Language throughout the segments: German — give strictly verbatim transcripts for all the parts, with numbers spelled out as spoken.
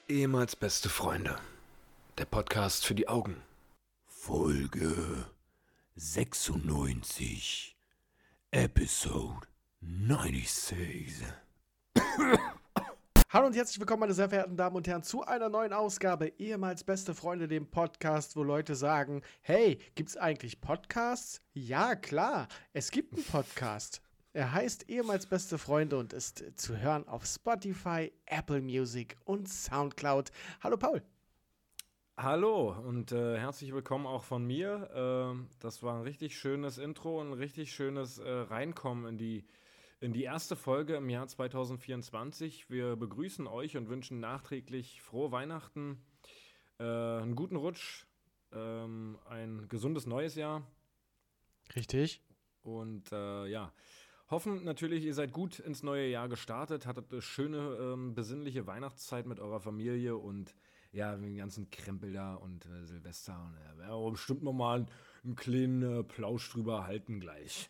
Ehemals beste Freunde. Der Podcast für die Augen. Folge sechsundneunzig. Episode sechsundneunzig. Hallo und herzlich willkommen, meine sehr verehrten Damen und Herren, zu einer neuen Ausgabe Ehemals beste Freunde, dem Podcast, wo Leute sagen, hey, gibt's eigentlich Podcasts? Ja, klar, es gibt einen Podcast. Er heißt Ehemals beste Freunde und ist zu hören auf Spotify, Apple Music und Soundcloud. Hallo Paul. Hallo und äh, herzlich willkommen auch von mir. Ähm, das war ein richtig schönes Intro und ein richtig schönes äh, Reinkommen in die, in die erste Folge im Jahr zwanzig vierundzwanzig. Wir begrüßen euch und wünschen nachträglich frohe Weihnachten, äh, einen guten Rutsch, ähm, ein gesundes neues Jahr Richtig. und äh, ja, hoffen natürlich, ihr seid gut ins neue Jahr gestartet, hattet eine schöne, ähm, besinnliche Weihnachtszeit mit eurer Familie und ja, den ganzen Krempel da und äh, Silvester. Und äh, werden wir bestimmt nochmal einen, einen kleinen äh, Plausch drüber halten gleich.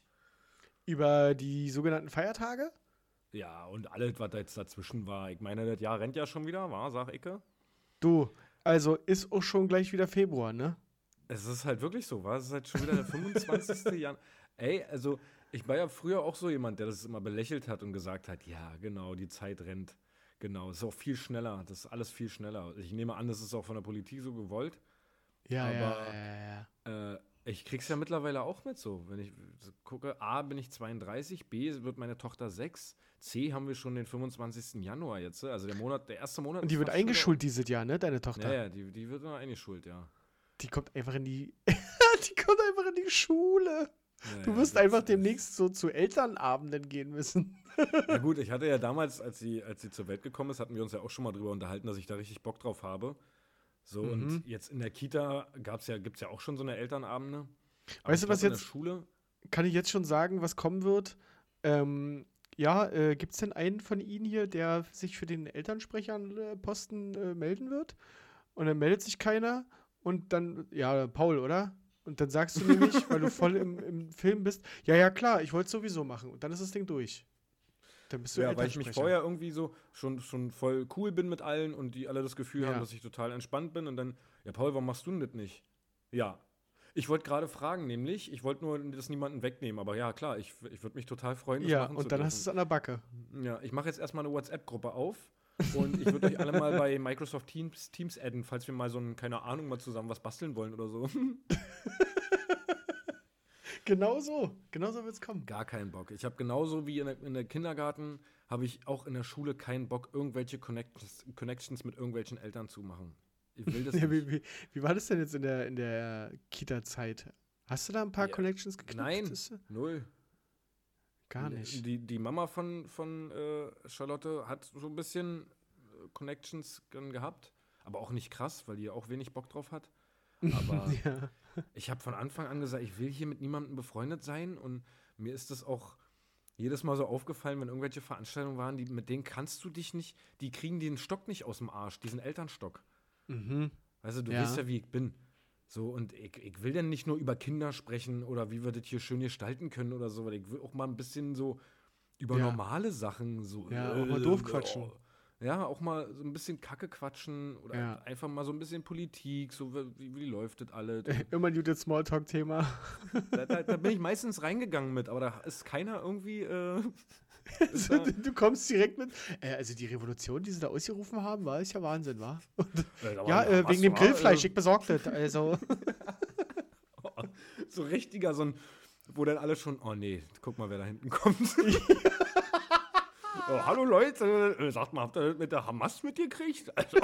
Über die sogenannten Feiertage? Ja, und alles, was da jetzt dazwischen war. Ich meine, das Jahr rennt ja schon wieder, war, sag Icke? Du, also ist auch schon gleich wieder Februar, ne? Es ist halt wirklich so, war es ist halt schon wieder der fünfundzwanzigste Januar. Ey, also ich war ja früher auch so jemand, der das immer belächelt hat und gesagt hat, ja, genau, die Zeit rennt. Genau, es ist auch viel schneller, das ist alles viel schneller. Ich nehme an, das ist auch von der Politik so gewollt. Ja, Aber, ja, ja, ja. Äh, ich krieg's ja mittlerweile auch mit so. Wenn ich so gucke, A, bin ich zweiunddreißig, B, wird meine Tochter sechs, C, haben wir schon den fünfundzwanzigsten Januar jetzt. Also der Monat, der erste Monat. Und die ist wird fast schon eingeschult dieses Jahr, ne, deine wieder- Tochter? Ja, ja, die, die wird immer eingeschult, ja. Die kommt einfach in die, die kommt einfach in die Schule. Ja, Du ja, wirst das einfach ist- demnächst so zu Elternabenden gehen müssen. Na gut, ich hatte ja damals, als sie, als sie zur Welt gekommen ist, hatten wir uns ja auch schon mal drüber unterhalten, dass ich da richtig Bock drauf habe. So, Mhm. und jetzt in der Kita gab's ja, gibt's ja auch schon so eine Elternabende. Aber Weißt ich du, was glaub, jetzt- in der Schule? Kann ich jetzt schon sagen, was kommen wird? Ähm, ja, äh, gibt es denn einen von Ihnen hier, der sich für den Elternsprecherposten äh, melden wird? Und dann meldet sich keiner und dann, ja, Paul, oder? Und dann sagst du nämlich, weil du voll im, im Film bist, ja, ja, klar, ich wollte es sowieso machen. Und dann ist das Ding durch. Dann bist du Ja, weil ich mich Elternsprecher. vorher irgendwie so schon, schon voll cool bin mit allen und die alle das Gefühl Ja. haben, dass ich total entspannt bin und dann, ja, Paul, warum machst du denn das nicht? Ja. Ich wollte gerade fragen, nämlich, ich wollte nur das niemanden wegnehmen, aber ja, klar, ich, ich würde mich total freuen, das Ja, machen zu und dann hast du es dürfen. an der Backe. Ja, ich mache jetzt erstmal eine WhatsApp-Gruppe auf und ich würde euch alle mal bei Microsoft Teams, Teams adden, falls wir mal so ein, keine Ahnung, mal zusammen was basteln wollen oder so. Genau so. Genau so wird es kommen. Gar keinen Bock. Ich habe genauso wie in der, in der Kindergarten, habe ich auch in der Schule keinen Bock, irgendwelche Connections, Connections mit irgendwelchen Eltern zu machen. Ich will das Ja, nicht. wie, wie, wie war das denn jetzt in der, in der Kita-Zeit? Hast du da ein paar Ja. Connections geknüpft? Nein, Ist- null. Gar nicht. Die, die Mama von, von äh, Charlotte hat so ein bisschen äh, Connections dann gehabt, aber auch nicht krass, weil die ja auch wenig Bock drauf hat. Aber Ja. ich habe von Anfang an gesagt, ich will hier mit niemandem befreundet sein und mir ist das auch jedes Mal so aufgefallen, wenn irgendwelche Veranstaltungen waren, die, mit denen kannst du dich nicht, die kriegen den Stock nicht aus dem Arsch, diesen Elternstock. Mhm. Weißt du, du Ja. weißt ja, wie ich bin. So, und ich, ich will dann nicht nur über Kinder sprechen oder wie wir das hier schön gestalten können oder so, weil ich will auch mal ein bisschen so über Ja. normale Sachen so. Ja, auch mal doof quatschen. Ja, auch mal so ein bisschen Kacke quatschen oder Ja. einfach mal so ein bisschen Politik, so wie, wie läuft das alles. Immer ein gutes Smalltalk-Thema. da, da, da bin ich meistens reingegangen mit, aber da ist keiner irgendwie. Äh, ist da, du, du kommst direkt mit. Äh, also die Revolution, die sie da ausgerufen haben, war ist ja Wahnsinn, war? äh, da Ja, war- äh, was wegen dem war, Grillfleisch, äh, ich besorgt das. Also. so richtiger, so ein, wo dann alle schon, oh nee, guck mal, wer da hinten kommt. oh, hallo Leute, äh, sagt mal, habt ihr das mit der Hamas mitgekriegt? Also,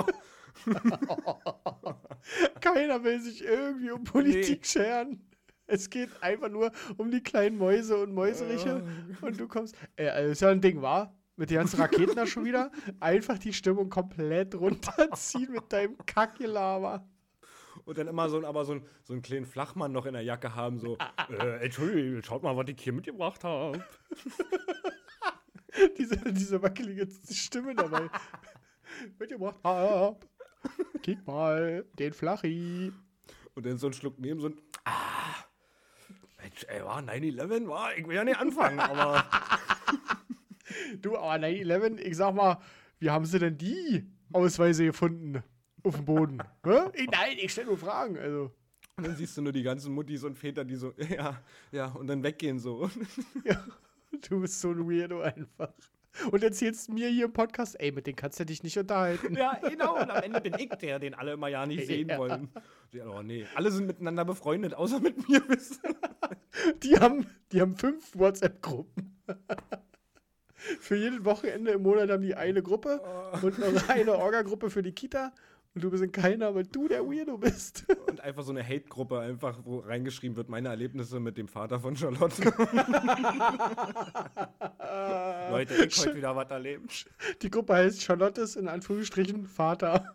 Keiner will sich irgendwie um Politik Nee. scheren. Es geht einfach nur um die kleinen Mäuse und Mäuseriche. Und du kommst. Äh, also ist ja ein Ding, war? Mit den ganzen Raketen da schon wieder. Einfach die Stimmung komplett runterziehen mit deinem Kackgelaber. und dann immer so, ein- aber so, ein, so einen kleinen Flachmann noch in der Jacke haben, so, äh, Entschuldigung, schaut mal, was ich hier mitgebracht habe. Diese, diese wackelige Stimme dabei. Mitgebracht hab. Kick mal, den Flachi. Und dann so ein Schluck nehmen, so ein, ah, Mensch, ey, war neun elf, war, ich will ja nicht anfangen, aber Du, aber neun elf, ich sag mal, wie haben sie denn die? Ausweise gefunden. Auf dem Boden. Hä? Ich, nein, ich stelle nur Fragen. Also. Und dann siehst du nur die ganzen Muttis und Väter, die so, ja, ja, und dann weggehen so. Ja, du bist so ein Weirdo einfach. Und erzählst mir hier im Podcast, ey, mit denen kannst du dich nicht unterhalten. Ja, genau. Und am Ende bin ich der, den alle immer ja nicht sehen Ja. wollen. Ja, oh nee, alle sind miteinander befreundet, außer mit mir. Die haben, die haben fünf WhatsApp-Gruppen. Für jedes Wochenende im Monat haben die eine Gruppe und noch eine Orga-Gruppe für die Kita. Und du bist in keiner, weil du der Weirdo bist. Und einfach so eine Hate-Gruppe, einfach, wo reingeschrieben wird, meine Erlebnisse mit dem Vater von Charlotte. Leute, ich heute wieder was erlebt. Die Gruppe heißt Charlottes, in Anführungsstrichen, Vater.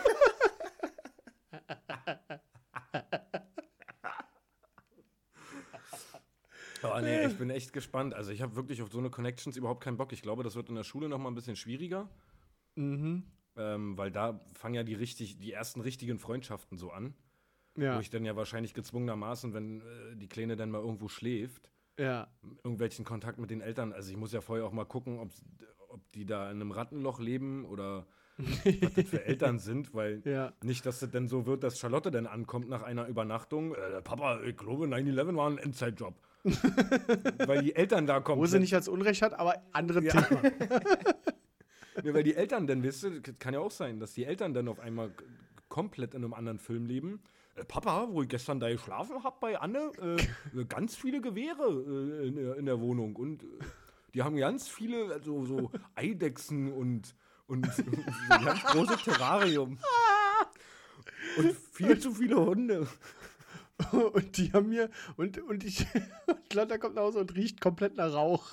Oh nee, ich bin echt gespannt. Also ich habe wirklich auf so eine Connections überhaupt keinen Bock. Ich glaube, das wird in der Schule noch mal ein bisschen schwieriger. Mhm. Ähm, weil da fangen ja die, richtig, die ersten richtigen Freundschaften so an. Ja. Wo ich dann ja wahrscheinlich gezwungenermaßen, wenn äh, die Kleine dann mal irgendwo schläft, Ja. irgendwelchen Kontakt mit den Eltern. Also ich muss ja vorher auch mal gucken, ob, ob die da in einem Rattenloch leben oder was das für Eltern sind, weil Ja. nicht, dass es denn so wird, dass Charlotte dann ankommt nach einer Übernachtung. Äh, Papa, ich glaube, neun elf war ein Endzeitjob. Weil die Eltern da kommen. Wo sie nicht als Unrecht hat, aber andere Ja. Thema. Ja, weil die Eltern dann, weißt du, kann ja auch sein, dass die Eltern dann auf einmal k- komplett in einem anderen Film leben. Äh, Papa, wo ich gestern da geschlafen habe bei Anne, äh, ganz viele Gewehre äh, in, der- in der Wohnung und äh, die haben ganz viele, also so Eidechsen und, und so ein ganz großes Terrarium. Und viel zu viele Hunde. Und die haben mir, und, und ich, und Lotta kommt nach Hause und riecht komplett nach Rauch.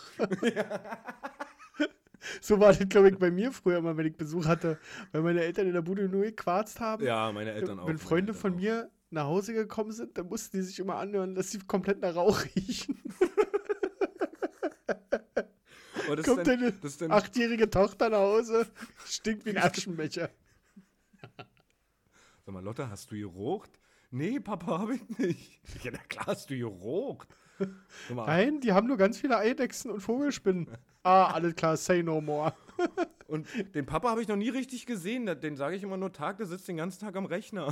So war das, glaube ich, bei mir früher immer, wenn ich Besuch hatte, weil meine Eltern in der Bude nur gequarzt haben. Ja, meine Eltern auch. Wenn meine Freunde Eltern von auch. mir nach Hause gekommen sind, dann mussten die sich immer anhören, dass sie komplett nach Rauch riechen. Aber das Kommt ist dann, deine das ist dann, achtjährige Tochter nach Hause, stinkt wie ein Aschenbecher. Sag mal, Lotta, hast du gerocht? Nee, Papa, hab ich nicht. Ja, na klar hast du gerocht. Sag mal, Nein, die haben nur ganz viele Eidechsen und Vogelspinnen. Ah, alles klar, say no more. und den Papa habe ich noch nie richtig gesehen. Den sage ich immer nur Tag, der sitzt den ganzen Tag am Rechner.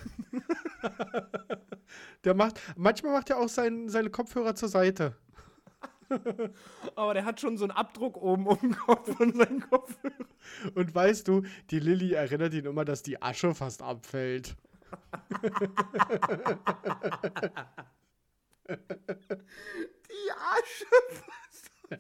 Der macht, manchmal macht er auch sein, seine Kopfhörer zur Seite. Aber der hat schon so einen Abdruck oben um den Kopf von seinem Kopf. Und weißt du, die Lilly erinnert ihn immer, dass die Asche fast abfällt. Die Asche.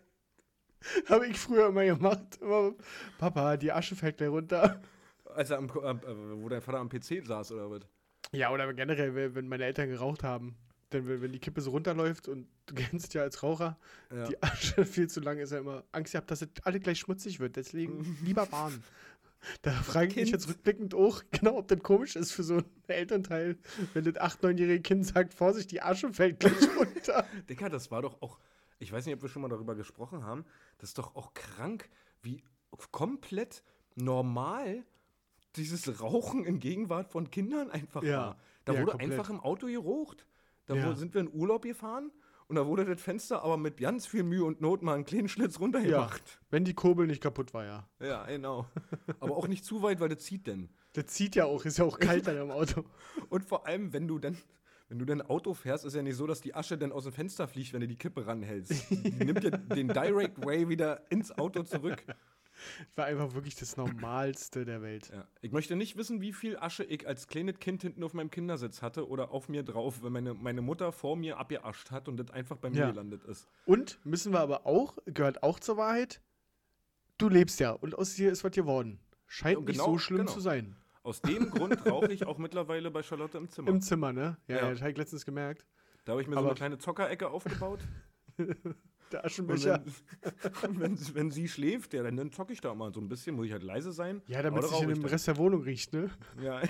Habe ich früher immer gemacht. Immer, Papa, die Asche fällt gleich runter. Als er am, äh, wo dein Vater am P C saß, oder was? Ja, oder generell, wenn wenn meine Eltern geraucht haben. Denn wenn wenn die Kippe so runterläuft und du kennst ja als Raucher, Ja. die Asche viel zu lang ist ja immer Angst gehabt, dass es alle gleich schmutzig wird. Deswegen lieber Bahn. Da frage ich mich Kind. jetzt rückblickend auch, genau, ob das komisch ist für so ein Elternteil, wenn das acht-, neunjährige Kind sagt, Vorsicht, die Asche fällt gleich runter. Digga, das war doch auch, ich weiß nicht, ob wir schon mal darüber gesprochen haben, das ist doch auch krank, wie komplett normal dieses Rauchen in Gegenwart von Kindern einfach Ja. war. Da Ja, wurde komplett. einfach im Auto geraucht. Da Ja. wo- sind wir in Urlaub gefahren und da wurde das Fenster aber mit ganz viel Mühe und Not mal einen kleinen Schlitz Ja, runtergemacht. wenn die Kurbel nicht kaputt war, ja. Ja, genau. Aber auch nicht zu weit, weil das zieht denn. Das zieht ja auch, ist ja auch kalt dann im Auto. Und vor allem, wenn du dann, wenn du dann Auto fährst, ist ja nicht so, dass die Asche dann aus dem Fenster fliegt, wenn du die Kippe ranhältst. Die nimmt ja den Direct Way wieder ins Auto zurück. War einfach wirklich das Normalste der Welt. Ja. Ich möchte nicht wissen, wie viel Asche ich als kleines Kind hinten auf meinem Kindersitz hatte oder auf mir drauf, wenn meine, meine Mutter vor mir abgeascht hat und das einfach bei mir Ja. gelandet ist. Und müssen wir aber auch, gehört auch zur Wahrheit, du lebst ja und aus dir ist was geworden. Scheint Ja, nicht genau, so schlimm genau. zu sein. Aus dem Grund rauche ich auch mittlerweile bei Charlotte im Zimmer. Im Zimmer, ne? Ja, Ja. ja. das habe ich letztens gemerkt. Da habe ich mir so Aber- eine kleine Zockerecke aufgebaut. Der Und Aschenbecher. wenn, wenn, wenn sie schläft, ja, dann, dann zocke ich da mal so ein bisschen, muss ich halt leise sein. Ja, damit aber es da sich in rauche ich dem dann. Rest der Wohnung riecht, ne? Ja.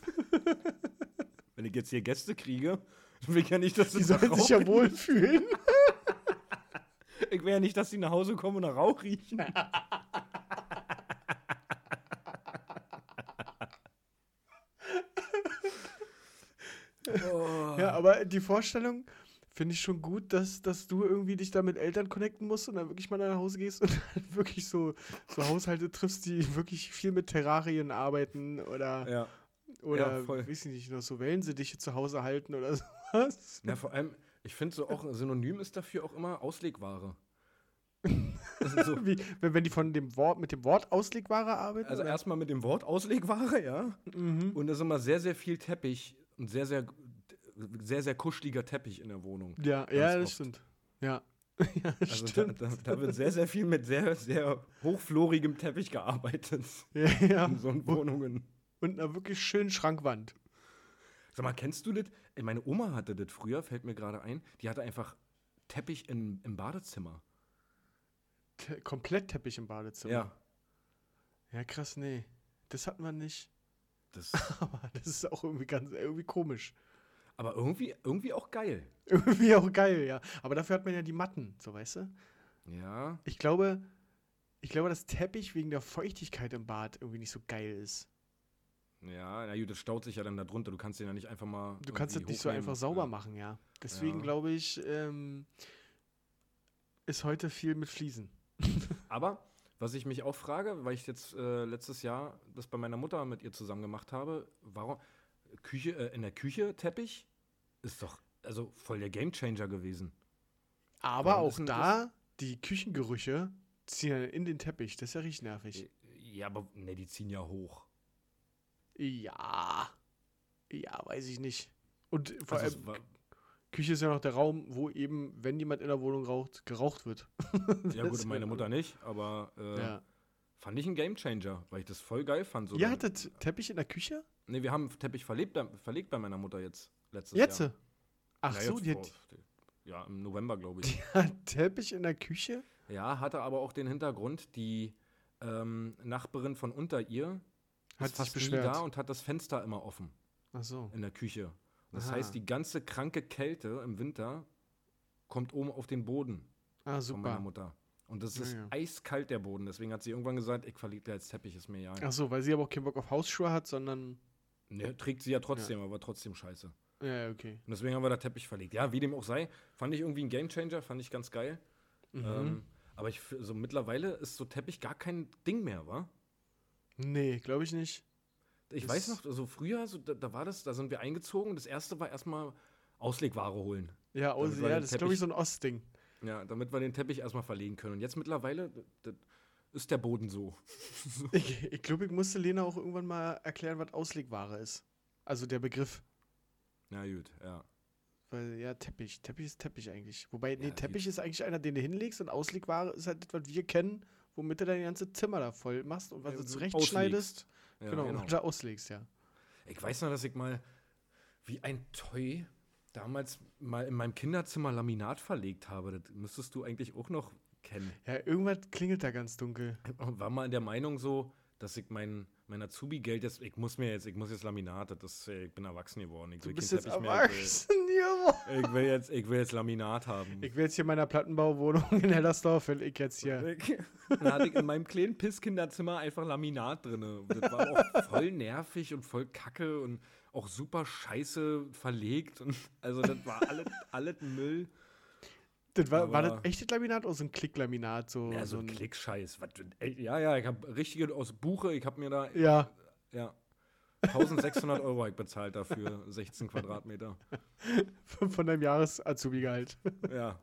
Wenn ich jetzt hier Gäste kriege, dann will ich ja nicht, dass Die sie nach sollen sich Rauch ja wohlfühlen. Ich will ja nicht, dass sie nach Hause kommen und nach Rauch riechen. oh. Ja, aber die Vorstellung finde ich schon gut, dass, dass du irgendwie dich da mit Eltern connecten musst und dann wirklich mal nach Hause gehst und dann wirklich so, so Haushalte triffst, die wirklich viel mit Terrarien arbeiten oder, Ja. oder ja, voll. weiß ich nicht, noch so Wellensittiche zu Hause halten oder sowas. Ja, vor allem, ich finde so auch, ein Synonym ist dafür auch immer Auslegware. Das ist so, Wie, wenn, wenn die von dem Wort, mit dem Wort Auslegware arbeiten? also oder? erstmal mit dem Wort Auslegware, ja. Mhm. Und da ist immer sehr, sehr viel Teppich und sehr, sehr, sehr, sehr kuscheliger Teppich in der Wohnung. Ja, Ganz ja, das oft. stimmt. Ja, ja Also da, stimmt. da, da wird sehr, sehr viel mit sehr, sehr hochflorigem Teppich gearbeitet Ja, ja. in so einen Wohnungen. Und einer wirklich schönen Schrankwand. Sag mal, kennst du das? Meine Oma hatte das früher, fällt mir gerade ein. Die hatte einfach Teppich in, im Badezimmer. Te komplett Teppich im Badezimmer. Ja. Ja, krass, nee. Das hatten wir nicht. Das, Aber das ist auch irgendwie ganz irgendwie komisch. aber irgendwie, irgendwie auch geil. Irgendwie auch geil, ja. Aber dafür hat man ja die Matten, so weißt du? Ja. Ich glaube, ich glaube, dass Teppich wegen der Feuchtigkeit im Bad irgendwie nicht so geil ist. Ja, na gut, das staut sich ja dann da drunter. Du kannst den ja nicht einfach mal. Du kannst das irgendwie nicht so hochnehmen. einfach sauber Ja. machen, ja. Deswegen Ja. glaube ich, ähm, ist heute viel mit Fliesen. Aber, was ich mich auch frage, weil ich jetzt äh, letztes Jahr das bei meiner Mutter mit ihr zusammen gemacht habe, warum Küche, äh, in der Küche Teppich ist doch also voll der Gamechanger gewesen. Aber Warum auch ist denn da, die Küchengerüche ziehen ja in den Teppich. Das ist ja richtig nervig. Ja, aber ne, die ziehen ja hoch. Ja. Ja, weiß ich nicht. Und vor Also, allem, es war, Küche ist ja noch der Raum, wo eben, wenn jemand in der Wohnung raucht, geraucht wird. ja gut, meine Mutter nicht, aber äh, Ja. fand ich ein Gamechanger, weil ich das voll geil fand. So Ihr dann- hattet Teppich in der Küche? Ne, wir haben Teppich verlegt, bei- verlegt bei meiner Mutter jetzt letztes Jetzt? Jahr. Ach Na, so, jetzt die vor- hat, ja, im November, glaube ich. die hat Teppich in der Küche? Ja, hatte aber auch den Hintergrund, die ähm, Nachbarin von unter ihr Hat ist sich fast nie beschwert. da und hat das Fenster immer offen Ach so. in der Küche. Und das Aha. heißt, die ganze kranke Kälte im Winter kommt oben auf den Boden Ah, von meiner super. Mutter. Und das Ja, ist ja. eiskalt, der Boden. Deswegen hat sie irgendwann gesagt, ich verlege da jetzt Teppich, ist mir ja. Ach so, weil sie aber auch keinen Bock auf Hausschuhe hat, sondern. Ne, trägt sie ja trotzdem, aber war trotzdem scheiße. Ja, okay. Und deswegen haben wir da Teppich verlegt. Ja, wie dem auch sei, fand ich irgendwie ein Gamechanger, fand ich ganz geil. Mhm. Ähm, aber ich, f- so mittlerweile ist so Teppich gar kein Ding mehr, wa? Nee, glaube ich nicht. Ich Das- weiß noch, so früher, so, da, da war das, da sind wir eingezogen. Das erste war erstmal Auslegware holen. Ja, aus, Damit wir ja den das ist, glaube ich, Teppich- so ein Ostding. Ja, damit wir den Teppich erstmal verlegen können. Und jetzt mittlerweile d- d- ist der Boden so. Ich, ich glaube, ich musste Lena auch irgendwann mal erklären, was Auslegware ist. Also der Begriff. Na gut, ja. Weil, ja, Teppich. Teppich ist Teppich eigentlich. Wobei, nee, Ja, Teppich ist eigentlich einer, den du hinlegst und Auslegware ist halt das, was wir kennen, womit du dein ganzes Zimmer da voll machst und was Ja, du du zurechtschneidest. Ja, Genau, und da auslegst, ja. Ich weiß noch, dass ich mal wie ein Toy damals mal in meinem Kinderzimmer Laminat verlegt habe. Das müsstest du eigentlich auch noch kennen. Ja, irgendwas klingelt da ganz dunkel. Und war mal in der Meinung so, dass ich mein, mein Azubi-Geld jetzt, ich muss mir jetzt, ich muss jetzt Laminat, das ist, äh, ich bin erwachsen geworden. Ich Du will bist keinen jetzt Teppich mehr, erwachsen, Junge. Ich will, ich will jetzt, ich will jetzt Laminat haben. Ich will jetzt hier in meiner Plattenbauwohnung in Hellersdorf, will ich jetzt hier. Ich- Dann hatte ich in meinem kleinen Pisskinderzimmer einfach Laminat drin. Das war auch voll nervig und voll kacke und auch super scheiße verlegt. Und also das war alles, alles Müll. Das war, war Aber- das echtes Laminat oder so ein Klicklaminat? So, Ja, so so ein Klickscheiß. Was, ey, ja, ja, ich habe richtige aus Buche, ich habe mir da Ja, ja, eintausendsechshundert Euro hab ich bezahlt dafür, sechzehn Quadratmeter. von deinem Jahres-Azubi-Gehalt. Ja,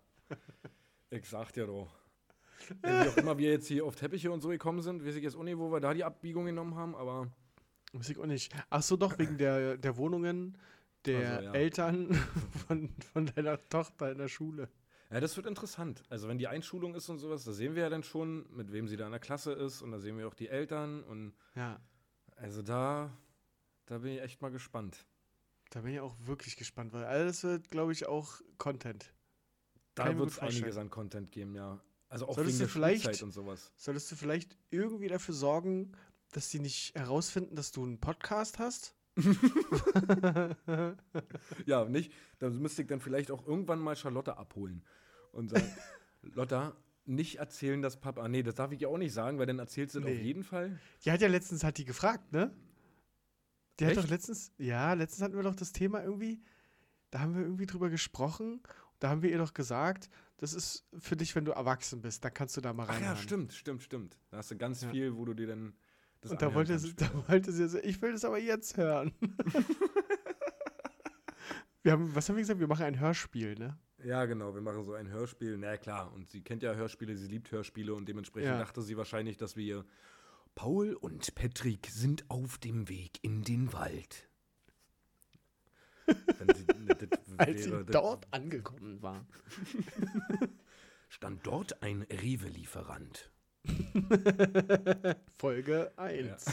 ich sag dir doch. Ja, wie auch immer wir jetzt hier auf Teppiche und so gekommen sind, weiß ich jetzt auch nicht, wo wir da die Abbiegung genommen haben, aber Weiß ich auch nicht. Ach so, doch, wegen der, der Wohnungen der Also, ja. Eltern von, von deiner Tochter in der Schule. ja, das wird interessant. Also wenn die Einschulung ist und sowas, da sehen wir ja dann schon, mit wem sie da in der Klasse ist und da sehen wir auch die Eltern und Ja, also da, da bin ich echt mal gespannt. da bin ich auch wirklich gespannt, weil alles wird, glaube ich, auch Content. Da Kann ich mir wird es gut vorstellen. einiges an Content geben, ja. Also auch Solltest wegen du der vielleicht- Schulzeit und sowas. Solltest du vielleicht irgendwie dafür sorgen, dass die nicht herausfinden, dass du einen Podcast hast? Ja, nicht? Da müsste ich dann vielleicht auch irgendwann mal Charlotte abholen und sagen, Lotta, nicht erzählen, dass Papa. Ah, nee, das darf ich ja auch nicht sagen, weil dann erzählst du es Nee. auf jeden Fall. Die hat ja letztens, hat die gefragt, ne? Die hat Echt? doch letztens, ja, letztens hatten wir doch das Thema irgendwie, da haben wir irgendwie drüber gesprochen Da haben wir ihr doch gesagt, das ist für dich, wenn du erwachsen bist, da kannst du da mal Ach rein. ja, stimmt, stimmt, stimmt. Da hast du ganz Ja. viel, wo du dir dann das Und da anhören wollte, sie, kannst da später. wollte sie so, ich will das aber jetzt hören. wir haben, was haben wir gesagt? Wir machen ein Hörspiel, ne? Ja, genau, wir machen so ein Hörspiel. Na klar, und sie kennt ja Hörspiele, sie liebt Hörspiele und dementsprechend Ja. dachte sie wahrscheinlich, dass wir ihr Paul und Patrick sind auf dem Weg in den Wald. wenn sie, ne, das Als sie wäre- das- dort angekommen war. Stand dort ein Rewe-Lieferant. Folge eins.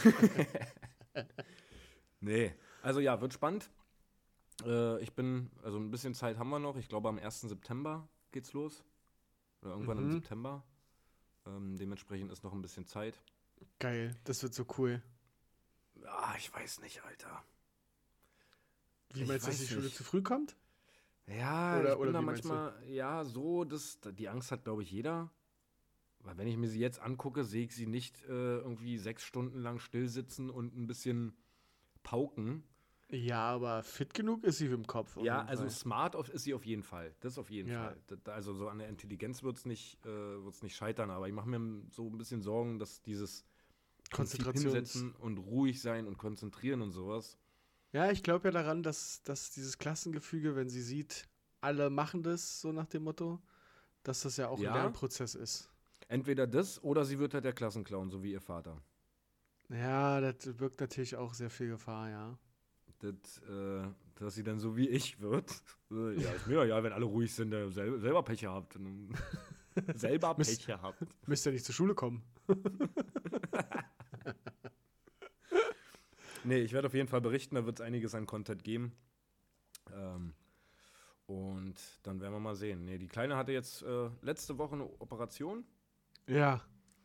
Nee, also ja, wird spannend. Äh, ich bin, also ein bisschen Zeit haben wir noch. Ich glaube, am ersten September geht's los. Oder irgendwann im Mhm. September. Ähm, dementsprechend ist noch ein bisschen Zeit. Geil, das wird so cool. Ah, ich weiß nicht, Alter. Wie Ich meinst du, dass weiß die Schule nicht. zu früh kommt? Ja, Oder- ich bin oder da wie meinst du? manchmal, ja, so, das, die Angst hat, glaube ich, jeder. Weil wenn ich mir sie jetzt angucke, sehe ich sie nicht äh, irgendwie sechs Stunden lang stillsitzen und ein bisschen pauken. Ja, aber fit genug ist sie im Kopf. auf Ja, jeden also Fall. smart auf, ist sie auf jeden Fall. Das auf jeden Ja. Fall. Da- Also so an der Intelligenz wird es nicht, äh, wird's nicht scheitern. Aber ich mache mir so ein bisschen Sorgen, dass dieses Prinzip Konzentrations- hinsetzen und ruhig sein und konzentrieren und sowas. Ja, ich glaube ja daran, dass, dass dieses Klassengefüge, wenn sie sieht, alle machen das, so nach dem Motto, dass das ja auch Ja. ein Lernprozess ist. Entweder das oder sie wird halt der Klassenclown, so wie ihr Vater. Ja, das birgt natürlich auch sehr viel Gefahr, ja. Das, äh, dass sie dann so wie ich wird. Äh, ja, ist mir doch egal, wenn alle ruhig sind, der sel selber Pech habt. selber Mist. Pech habt. Müsst ihr nicht zur Schule kommen. Nee, ich werde auf jeden Fall berichten, da wird es einiges an Content geben. Ähm, und dann werden wir mal sehen. Nee, die Kleine hatte jetzt äh, letzte Woche eine Operation. Ja,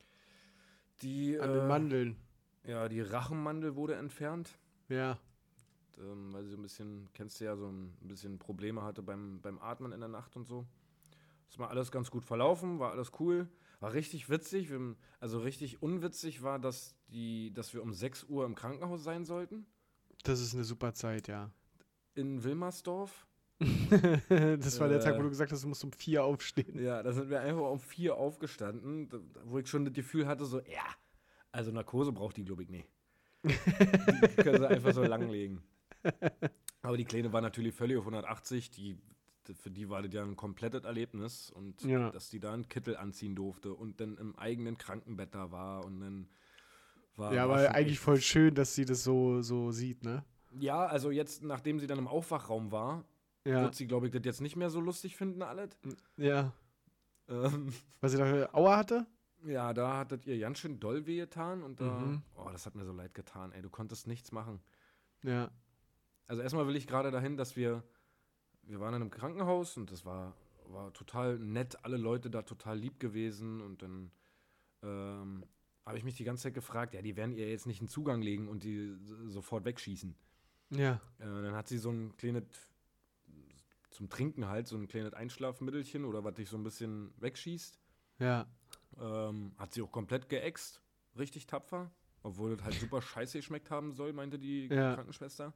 Die, an äh, den Mandeln. Ja, die Rachenmandel wurde entfernt. Ja, Ähm, weil sie so ein bisschen, kennst du ja, so ein bisschen Probleme hatte beim, beim Atmen in der Nacht und so. Ist mal alles ganz gut verlaufen, war alles cool. War richtig witzig. Wir, also richtig unwitzig war, dass, die, dass wir um sechs Uhr im Krankenhaus sein sollten. das ist eine super Zeit, ja. In Wilmersdorf. das war der Tag, wo Äh. du gesagt hast, du musst um vier aufstehen. Ja, da sind wir einfach um vier aufgestanden, da- wo ich schon das Gefühl hatte, so, ja, also Narkose braucht die, glaube ich, nicht. Die die können sie einfach so langlegen. Aber die Kleine war natürlich völlig auf hundertachtzig, die, für die war das ja ein komplettes Erlebnis und Ja. dass die da einen Kittel anziehen durfte und dann im eigenen Krankenbett da war und dann war Ja, war aber schon eigentlich echt- voll schön, dass sie das so, so sieht, ne? Ja, also jetzt, nachdem sie dann im Aufwachraum war, Ja, wird sie, glaube ich, das jetzt nicht mehr so lustig finden, alles. ja. Ähm, Weil sie da Aua hatte? Ja, da hattet ihr ganz schön doll wehgetan und da, Mhm. oh, das hat mir so leid getan, ey, du konntest nichts machen. Ja. Also erstmal will ich gerade dahin, dass wir, wir waren in einem Krankenhaus und das war, war total nett, alle Leute da total lieb gewesen und dann ähm, habe ich mich die ganze Zeit gefragt, ja, die werden ihr jetzt nicht einen Zugang legen und die s- sofort wegschießen. Ja. Äh, dann hat sie so ein kleines, zum Trinken halt, so ein kleines Einschlafmittelchen oder was dich so ein bisschen wegschießt. Ja. Ähm, hat sie auch komplett geäxt. Richtig tapfer. Obwohl das halt super scheiße geschmeckt haben soll, meinte die Ja. Krankenschwester.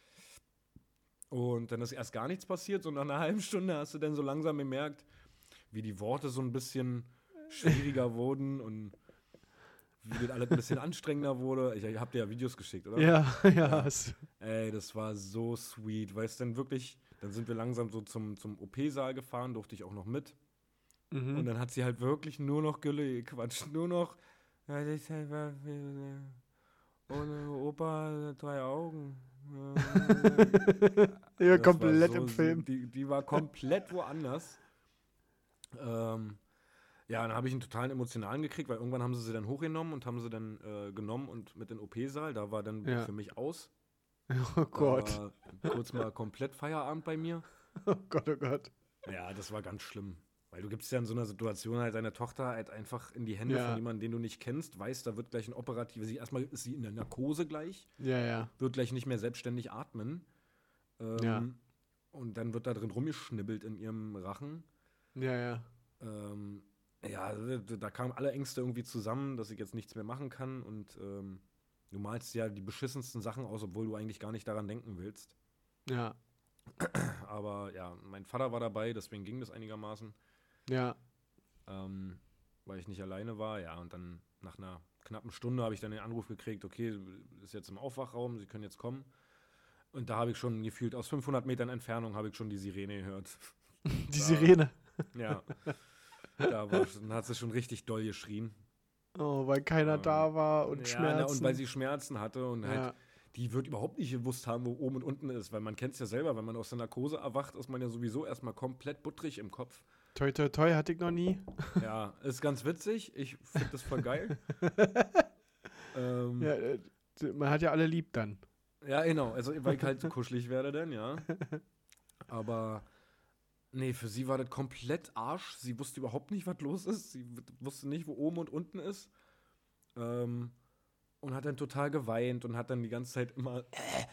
Und dann ist erst gar nichts passiert. So nach einer halben Stunde hast du dann so langsam gemerkt, wie die Worte so ein bisschen schwieriger wurden und wie das alles ein bisschen anstrengender wurde. Ich, ich hab dir ja Videos geschickt, oder? Ja, ja. es- Ey, das war so sweet. Weißt du, dann wirklich, dann sind wir langsam so zum, zum O P-Saal gefahren, durfte ich auch noch mit. Und Mhm. dann hat sie halt wirklich nur noch Gülle gequatscht. Nur noch. Ja, das ist einfach äh, ohne Opa drei Augen. Ja, Das komplett war so, im Film. Die, die war komplett woanders. Ähm, ja, dann habe ich einen totalen emotionalen gekriegt, weil irgendwann haben sie sie dann hochgenommen und haben sie dann äh, genommen und mit in den O P-Saal. Da war dann Ja. für mich aus. Oh Gott. Da war kurz mal komplett Feierabend bei mir. Oh Gott, oh Gott. Ja, das war ganz schlimm. Weil du gibst ja in so einer Situation halt deine Tochter halt einfach in die Hände Ja. von jemandem, den du nicht kennst, weißt, da wird gleich ein operativer, sie erstmal ist sie in der Narkose gleich, Ja, ja. wird gleich nicht mehr selbstständig atmen. Ähm, Ja. Und dann wird da drin rumgeschnibbelt in ihrem Rachen. Ja, ja. Ähm, ja, also da da kamen alle Ängste irgendwie zusammen, dass ich jetzt nichts mehr machen kann und ähm, du malst ja die beschissensten Sachen aus, obwohl du eigentlich gar nicht daran denken willst. Ja. Aber ja, mein Vater war dabei, deswegen ging das einigermaßen. Ja. Ähm, weil ich nicht alleine war, ja, und dann nach einer knappen Stunde habe ich dann den Anruf gekriegt, okay, ist jetzt im Aufwachraum, Sie können jetzt kommen. Und da habe ich schon gefühlt, aus fünfhundert Metern Entfernung habe ich schon die Sirene gehört. Die Da- Sirene. Ja, da war, dann hat sie schon richtig doll geschrien. Oh, weil keiner Ähm, da war und ja, Schmerzen. na, und weil sie Schmerzen hatte und halt, ja. die wird überhaupt nicht gewusst haben, wo oben und unten ist, weil man kennt es ja selber, wenn man aus der Narkose erwacht, ist man ja sowieso erstmal komplett buttrig im Kopf. Toi, toi, toi, hatte ich noch nie. Ja, ist ganz witzig, ich finde das voll geil. ähm, Ja, äh, man hat ja alle lieb dann. Ja, genau. Also, weil ich halt so kuschelig werde dann, ja. Aber, nee, für sie war das komplett Arsch. Sie wusste überhaupt nicht, was los ist. Sie w- wusste nicht, wo oben und unten ist. Ähm, und hat dann total geweint und hat dann die ganze Zeit immer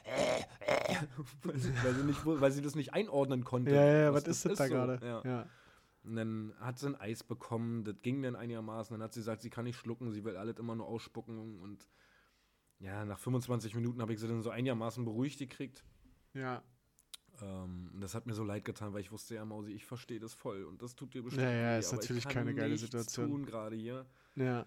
weil, sie, weil, sie nicht, wu- weil sie das nicht einordnen konnte. Ja, ja, was ist das da so. gerade? Ja. Ja. Und dann hat sie ein Eis bekommen, das ging dann einigermaßen. Dann hat sie gesagt, sie kann nicht schlucken, sie will alles immer nur ausspucken. Und ja, nach fünfundzwanzig Minuten habe ich sie dann so einigermaßen beruhigt gekriegt. Ja. Ähm, und das hat mir so leid getan, weil ich wusste ja, Mausi, ich verstehe das voll. Und das tut dir bestimmt Ja, ja, weh, ist aber natürlich ich kann keine geile nichts Situation. tun gerade hier. Ja.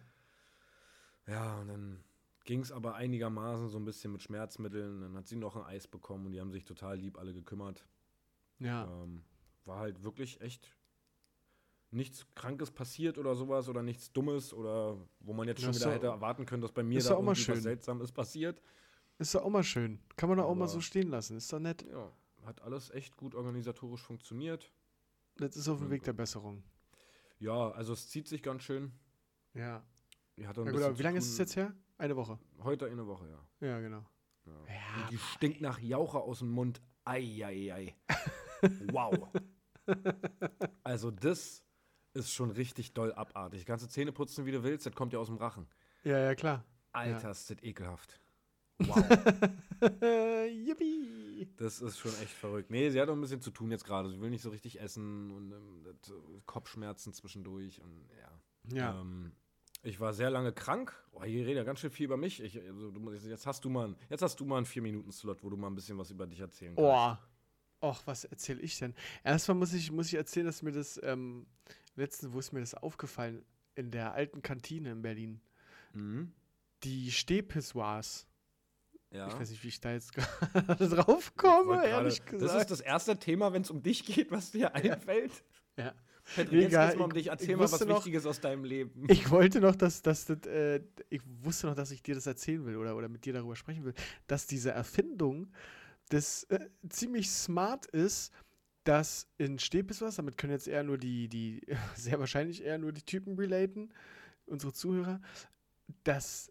Ja, und dann ging es aber einigermaßen so ein bisschen mit Schmerzmitteln. Dann hat sie noch ein Eis bekommen und die haben sich total lieb alle gekümmert. Ja. Ähm, war halt wirklich echt nichts Krankes passiert oder sowas oder nichts Dummes oder wo man jetzt Ja, schon ist wieder doch- hätte erwarten können, dass bei mir ist da doch auch mal irgendwie was schön. Seltsames passiert. Ist doch auch mal schön. Kann man doch auch mal Aber- so stehen lassen. Ist doch nett. Ja, hat alles echt gut organisatorisch funktioniert. Das ist auf dem Ja, Weg gut. der Besserung. Ja, also es zieht sich ganz schön. Ja. Die hatte ein Na gut, bisschen aber wie zu lange ist tun. es jetzt her? Eine Woche. Heute eine Woche, ja. Ja, genau. ja. Ja, Und die stinkt nach Jauche aus dem Mund. Eieiei. Wow. Also das ist schon richtig doll abartig. Kannst du Zähne putzen, wie du willst, das kommt ja aus dem Rachen. Ja, ja, klar. Alter, ist das ekelhaft. Wow. Yippie. Das ist schon echt verrückt. Nee, sie hat auch ein bisschen zu tun jetzt gerade. Sie will nicht so richtig essen und ähm, das, äh, Kopfschmerzen zwischendurch und ja. Ja. Ähm, ich war sehr lange krank. Oh, hier redet ja ganz schön viel über mich. Ich, also, du, musst- jetzt hast du mal, einen- jetzt hast du mal einen vier Minuten Slot, wo du mal ein bisschen was über dich erzählen kannst. Oh. Och, was erzähle ich denn? Erstmal muss ich, muss ich erzählen, dass mir das, ähm, letztens, wo ist mir das aufgefallen? In der alten Kantine in Berlin. Mhm. Die Stehpissoirs. Ja. Ich weiß nicht, wie ich da jetzt gerade drauf komme, Wollte ehrlich gerade- gesagt. Das ist das erste Thema, wenn es um dich geht, was dir einfällt. Ja. Patrick, jetzt Egal, geht's mal um ich- dich. ich Erzähl mal was wusste noch- Wichtiges aus deinem Leben. Ich wollte noch, dass, dass das, äh, ich wusste noch, dass ich dir das erzählen will oder, oder mit dir darüber sprechen will, dass diese Erfindung das äh, ziemlich smart ist, dass in Stehpissoirs, damit können jetzt eher nur die, die, sehr wahrscheinlich eher nur die Typen relaten, unsere Zuhörer, dass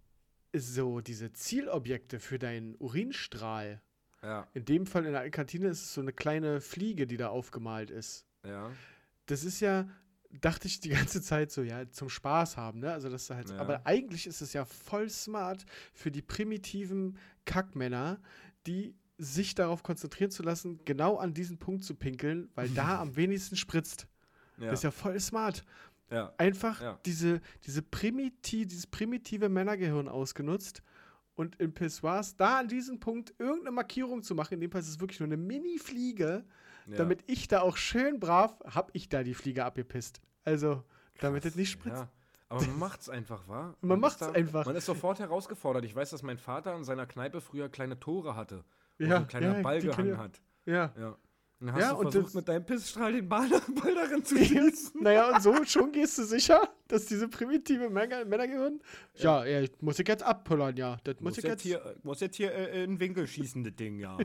so diese Zielobjekte für deinen Urinstrahl, Ja, in dem Fall in der Kantine ist es so eine kleine Fliege, die da aufgemalt ist. ja. Das ist ja, dachte ich die ganze Zeit so, ja, zum Spaß haben, ne? Also das ist halt, Ja. aber eigentlich ist es ja voll smart für die primitiven Kackmänner, die sich darauf konzentrieren zu lassen, genau an diesen Punkt zu pinkeln, weil da am wenigsten spritzt. Ja, Das ist ja voll smart. ja. Einfach Ja. diese, diese primitiv, dieses primitive Männergehirn ausgenutzt und in Pissoirs da an diesem Punkt irgendeine Markierung zu machen. In dem Fall ist es wirklich nur eine Mini-Fliege, ja. damit ich da auch schön brav, hab ich da die Fliege abgepisst. Also, damit Krass, es nicht spritzt. Ja. Aber man macht's einfach, wa? Man ist macht's da- einfach. Man ist sofort herausgefordert. Ich weiß, dass mein Vater in seiner Kneipe früher kleine Tore hatte, wo so Ja, ein kleiner ja, Ball die gehangen können- hat. Ja. Ja. Und dann hast Ja, du und versucht, das- mit deinem Pissstrahl den Ball, Ball darin zu schießen. Naja, und so schon gehst du sicher, dass diese primitive Männer, Männergehirn, ja, ja, ich muss ich jetzt abpullern, ja. Das muss Muss ich jetzt jetzt. hier, muss jetzt hier äh, in den Winkel schießen, das Ding, ja.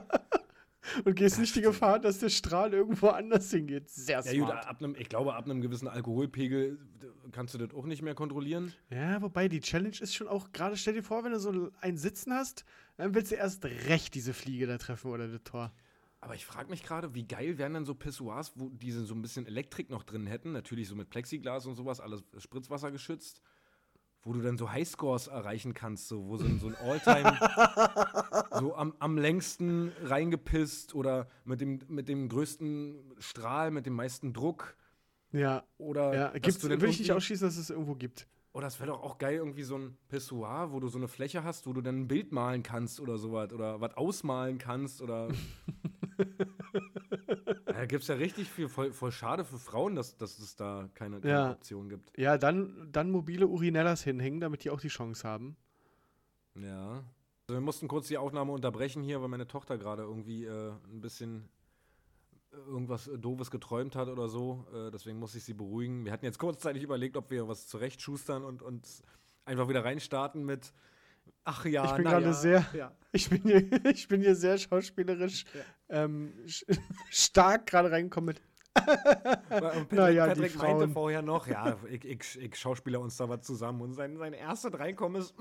Und gehst nicht die Gefahr, dass der Strahl irgendwo anders hingeht. Sehr Ja, gut, smart. ab einem, ich glaube, ab einem gewissen Alkoholpegel äh, kannst du das auch nicht mehr kontrollieren. Ja, wobei die Challenge ist schon auch, gerade stell dir vor, wenn du so ein Sitzen hast, dann willst du erst recht diese Fliege da treffen oder das Tor. Aber ich frage mich gerade, wie geil wären dann so Pissoirs, wo diese so ein bisschen Elektrik noch drin hätten, natürlich so mit Plexiglas und sowas, alles Spritzwasser geschützt, wo du dann so Highscores erreichen kannst, so, wo so, ein- so ein Alltime so am, am längsten reingepisst oder mit dem, mit dem größten Strahl, mit dem meisten Druck Ja, oder ja. dass Gibt's, du dann will ich nicht irgendwie- ausschließen, dass es irgendwo gibt. Oder es wäre doch auch geil, irgendwie so ein Pissoir, wo du so eine Fläche hast, wo du dann ein Bild malen kannst oder sowas oder was ausmalen kannst oder Da gibt es ja richtig viel, voll, voll schade für Frauen, dass, dass es da keine, keine Ja. Option gibt. Ja, dann, dann mobile Urinellas hinhängen, damit die auch die Chance haben. Ja. Also wir mussten kurz die Aufnahme unterbrechen hier, weil meine Tochter gerade irgendwie äh, ein bisschen irgendwas Doofes geträumt hat oder so. Äh, deswegen muss ich sie beruhigen. Wir hatten jetzt kurzzeitig überlegt, ob wir was zurechtschustern und uns einfach wieder reinstarten mit ach ja, Ich bin na gerade ja. sehr- Ja. Ich bin hier, ich bin hier sehr schauspielerisch ähm, sch- stark gerade reingekommen mit. Und Patrick, Na ja, die Patrick meinte Frauen. vorher noch, ja, ich, ich, ich schauspieler uns da was zusammen. Und sein, sein erstes Reinkommen ist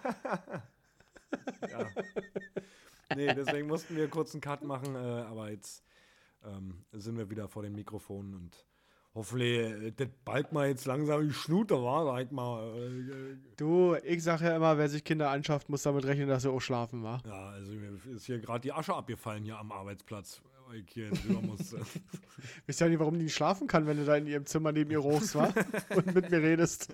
ja. Nee, deswegen mussten wir kurz einen Cut machen, äh, aber jetzt ähm, sind wir wieder vor dem Mikrofon und hoffentlich äh, das bald mal jetzt langsam die Schnute war, sag ich mal. Äh, äh, Du, ich sage ja immer, wer sich Kinder anschafft, muss damit rechnen, dass er auch schlafen war. ja, also mir ist hier gerade die Asche abgefallen hier am Arbeitsplatz, weil ich hier drüber musste. Wisst ja nicht, warum die nicht schlafen kann, wenn du da in ihrem Zimmer neben ihr rochst, wa? Und mit mir redest.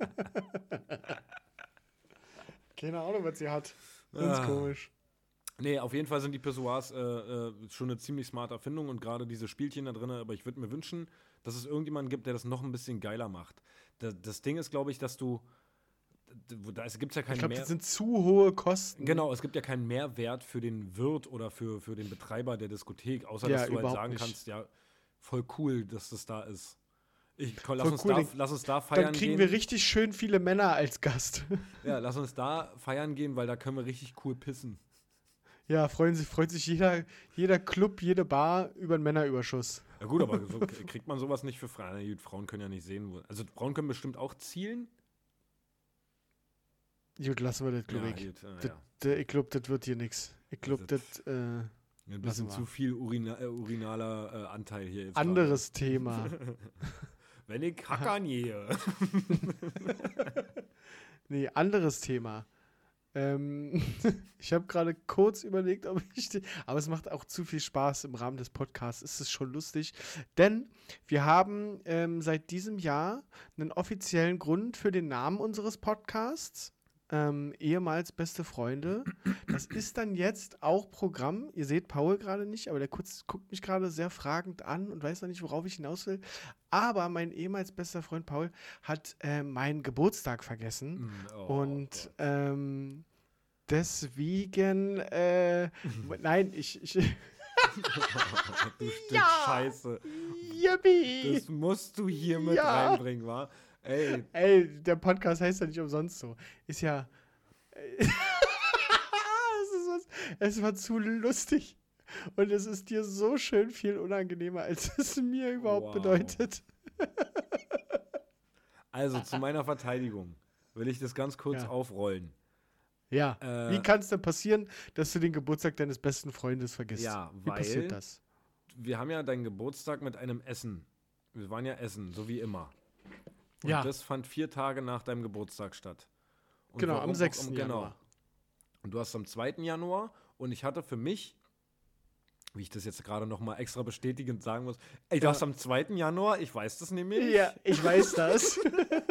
Keine Ahnung, was sie hat. Ganz Ah. komisch. Nee, auf jeden Fall sind die Pissoirs äh, äh, schon eine ziemlich smarte Erfindung und gerade diese Spielchen da drin, aber ich würde mir wünschen, dass es irgendjemanden gibt, der das noch ein bisschen geiler macht. Das, das Ding ist, glaube ich, dass du, d- da gibt es ja Ich keinen glaube, Mehr. das sind zu hohe Kosten. Genau, es gibt ja keinen Mehrwert für den Wirt oder für, für den Betreiber der Diskothek, außer Ja, dass du halt überhaupt sagen nicht. kannst, ja, voll cool, dass das da ist. Ich, komm, lass, uns cool, da, dann- lass uns da feiern Dann kriegen gehen. wir richtig schön viele Männer als Gast. Ja, lass uns da feiern gehen, weil da können wir richtig cool pissen. Ja, freuen sich, freut sich jeder, jeder Club, jede Bar über einen Männerüberschuss. Ja gut, aber so k- kriegt man sowas nicht für Frauen. Na gut, Frauen können ja nicht sehen, wo. Also Frauen können bestimmt auch zielen. Gut, lassen wir das, glaube Ja, ich. gut, äh, Das, ja. das, ich glaube, das wird hier nichts. Ich glaube, Das- das äh, Ein lassen bisschen wir. zu viel Urina, äh, urinaler äh, Anteil hier jetzt. anderes Thema. gerade. Wenn ich kackern gehe. Nee, anderes Thema. Ähm, ich habe gerade kurz überlegt, ob ich. Die, aber es macht auch zu viel Spaß im Rahmen des Podcasts. Es ist schon lustig. Denn wir haben ähm, seit diesem Jahr einen offiziellen Grund für den Namen unseres Podcasts. Ähm, ehemals beste Freunde. Das ist dann jetzt auch Programm. Ihr seht Paul gerade nicht, aber der kurz, guckt mich gerade sehr fragend an und weiß noch nicht, worauf ich hinaus will. Aber mein ehemals bester Freund Paul hat äh, meinen Geburtstag vergessen. Mm, oh Und Gott. ähm, deswegen, äh, nein, ich, ich du Stück Ja. Scheiße. Yippie! Das musst du hier mit Ja. reinbringen, wa? Ey, Ey, der Podcast heißt ja nicht umsonst so. Ist ja. es, ist was, es war zu lustig. Und es ist dir so schön viel unangenehmer, als es mir überhaupt Wow. bedeutet. also zu meiner Verteidigung will ich das ganz kurz Ja. aufrollen. Ja. Äh, Wie kann es denn passieren, dass du den Geburtstag deines besten Freundes vergisst? Ja, Wie weil passiert das? wir haben ja deinen Geburtstag mit einem Essen. Wir waren ja essen, so wie immer. Und Ja. das fand vier Tage nach deinem Geburtstag statt. Und Genau, warum am auch sechsten immer- Januar. Und du hast am zweiten Januar und ich hatte für mich, wie ich das jetzt gerade nochmal extra bestätigend sagen muss, ey, du Ja. hast am zweiten Januar, ich weiß das nämlich. Ja, ich weiß das.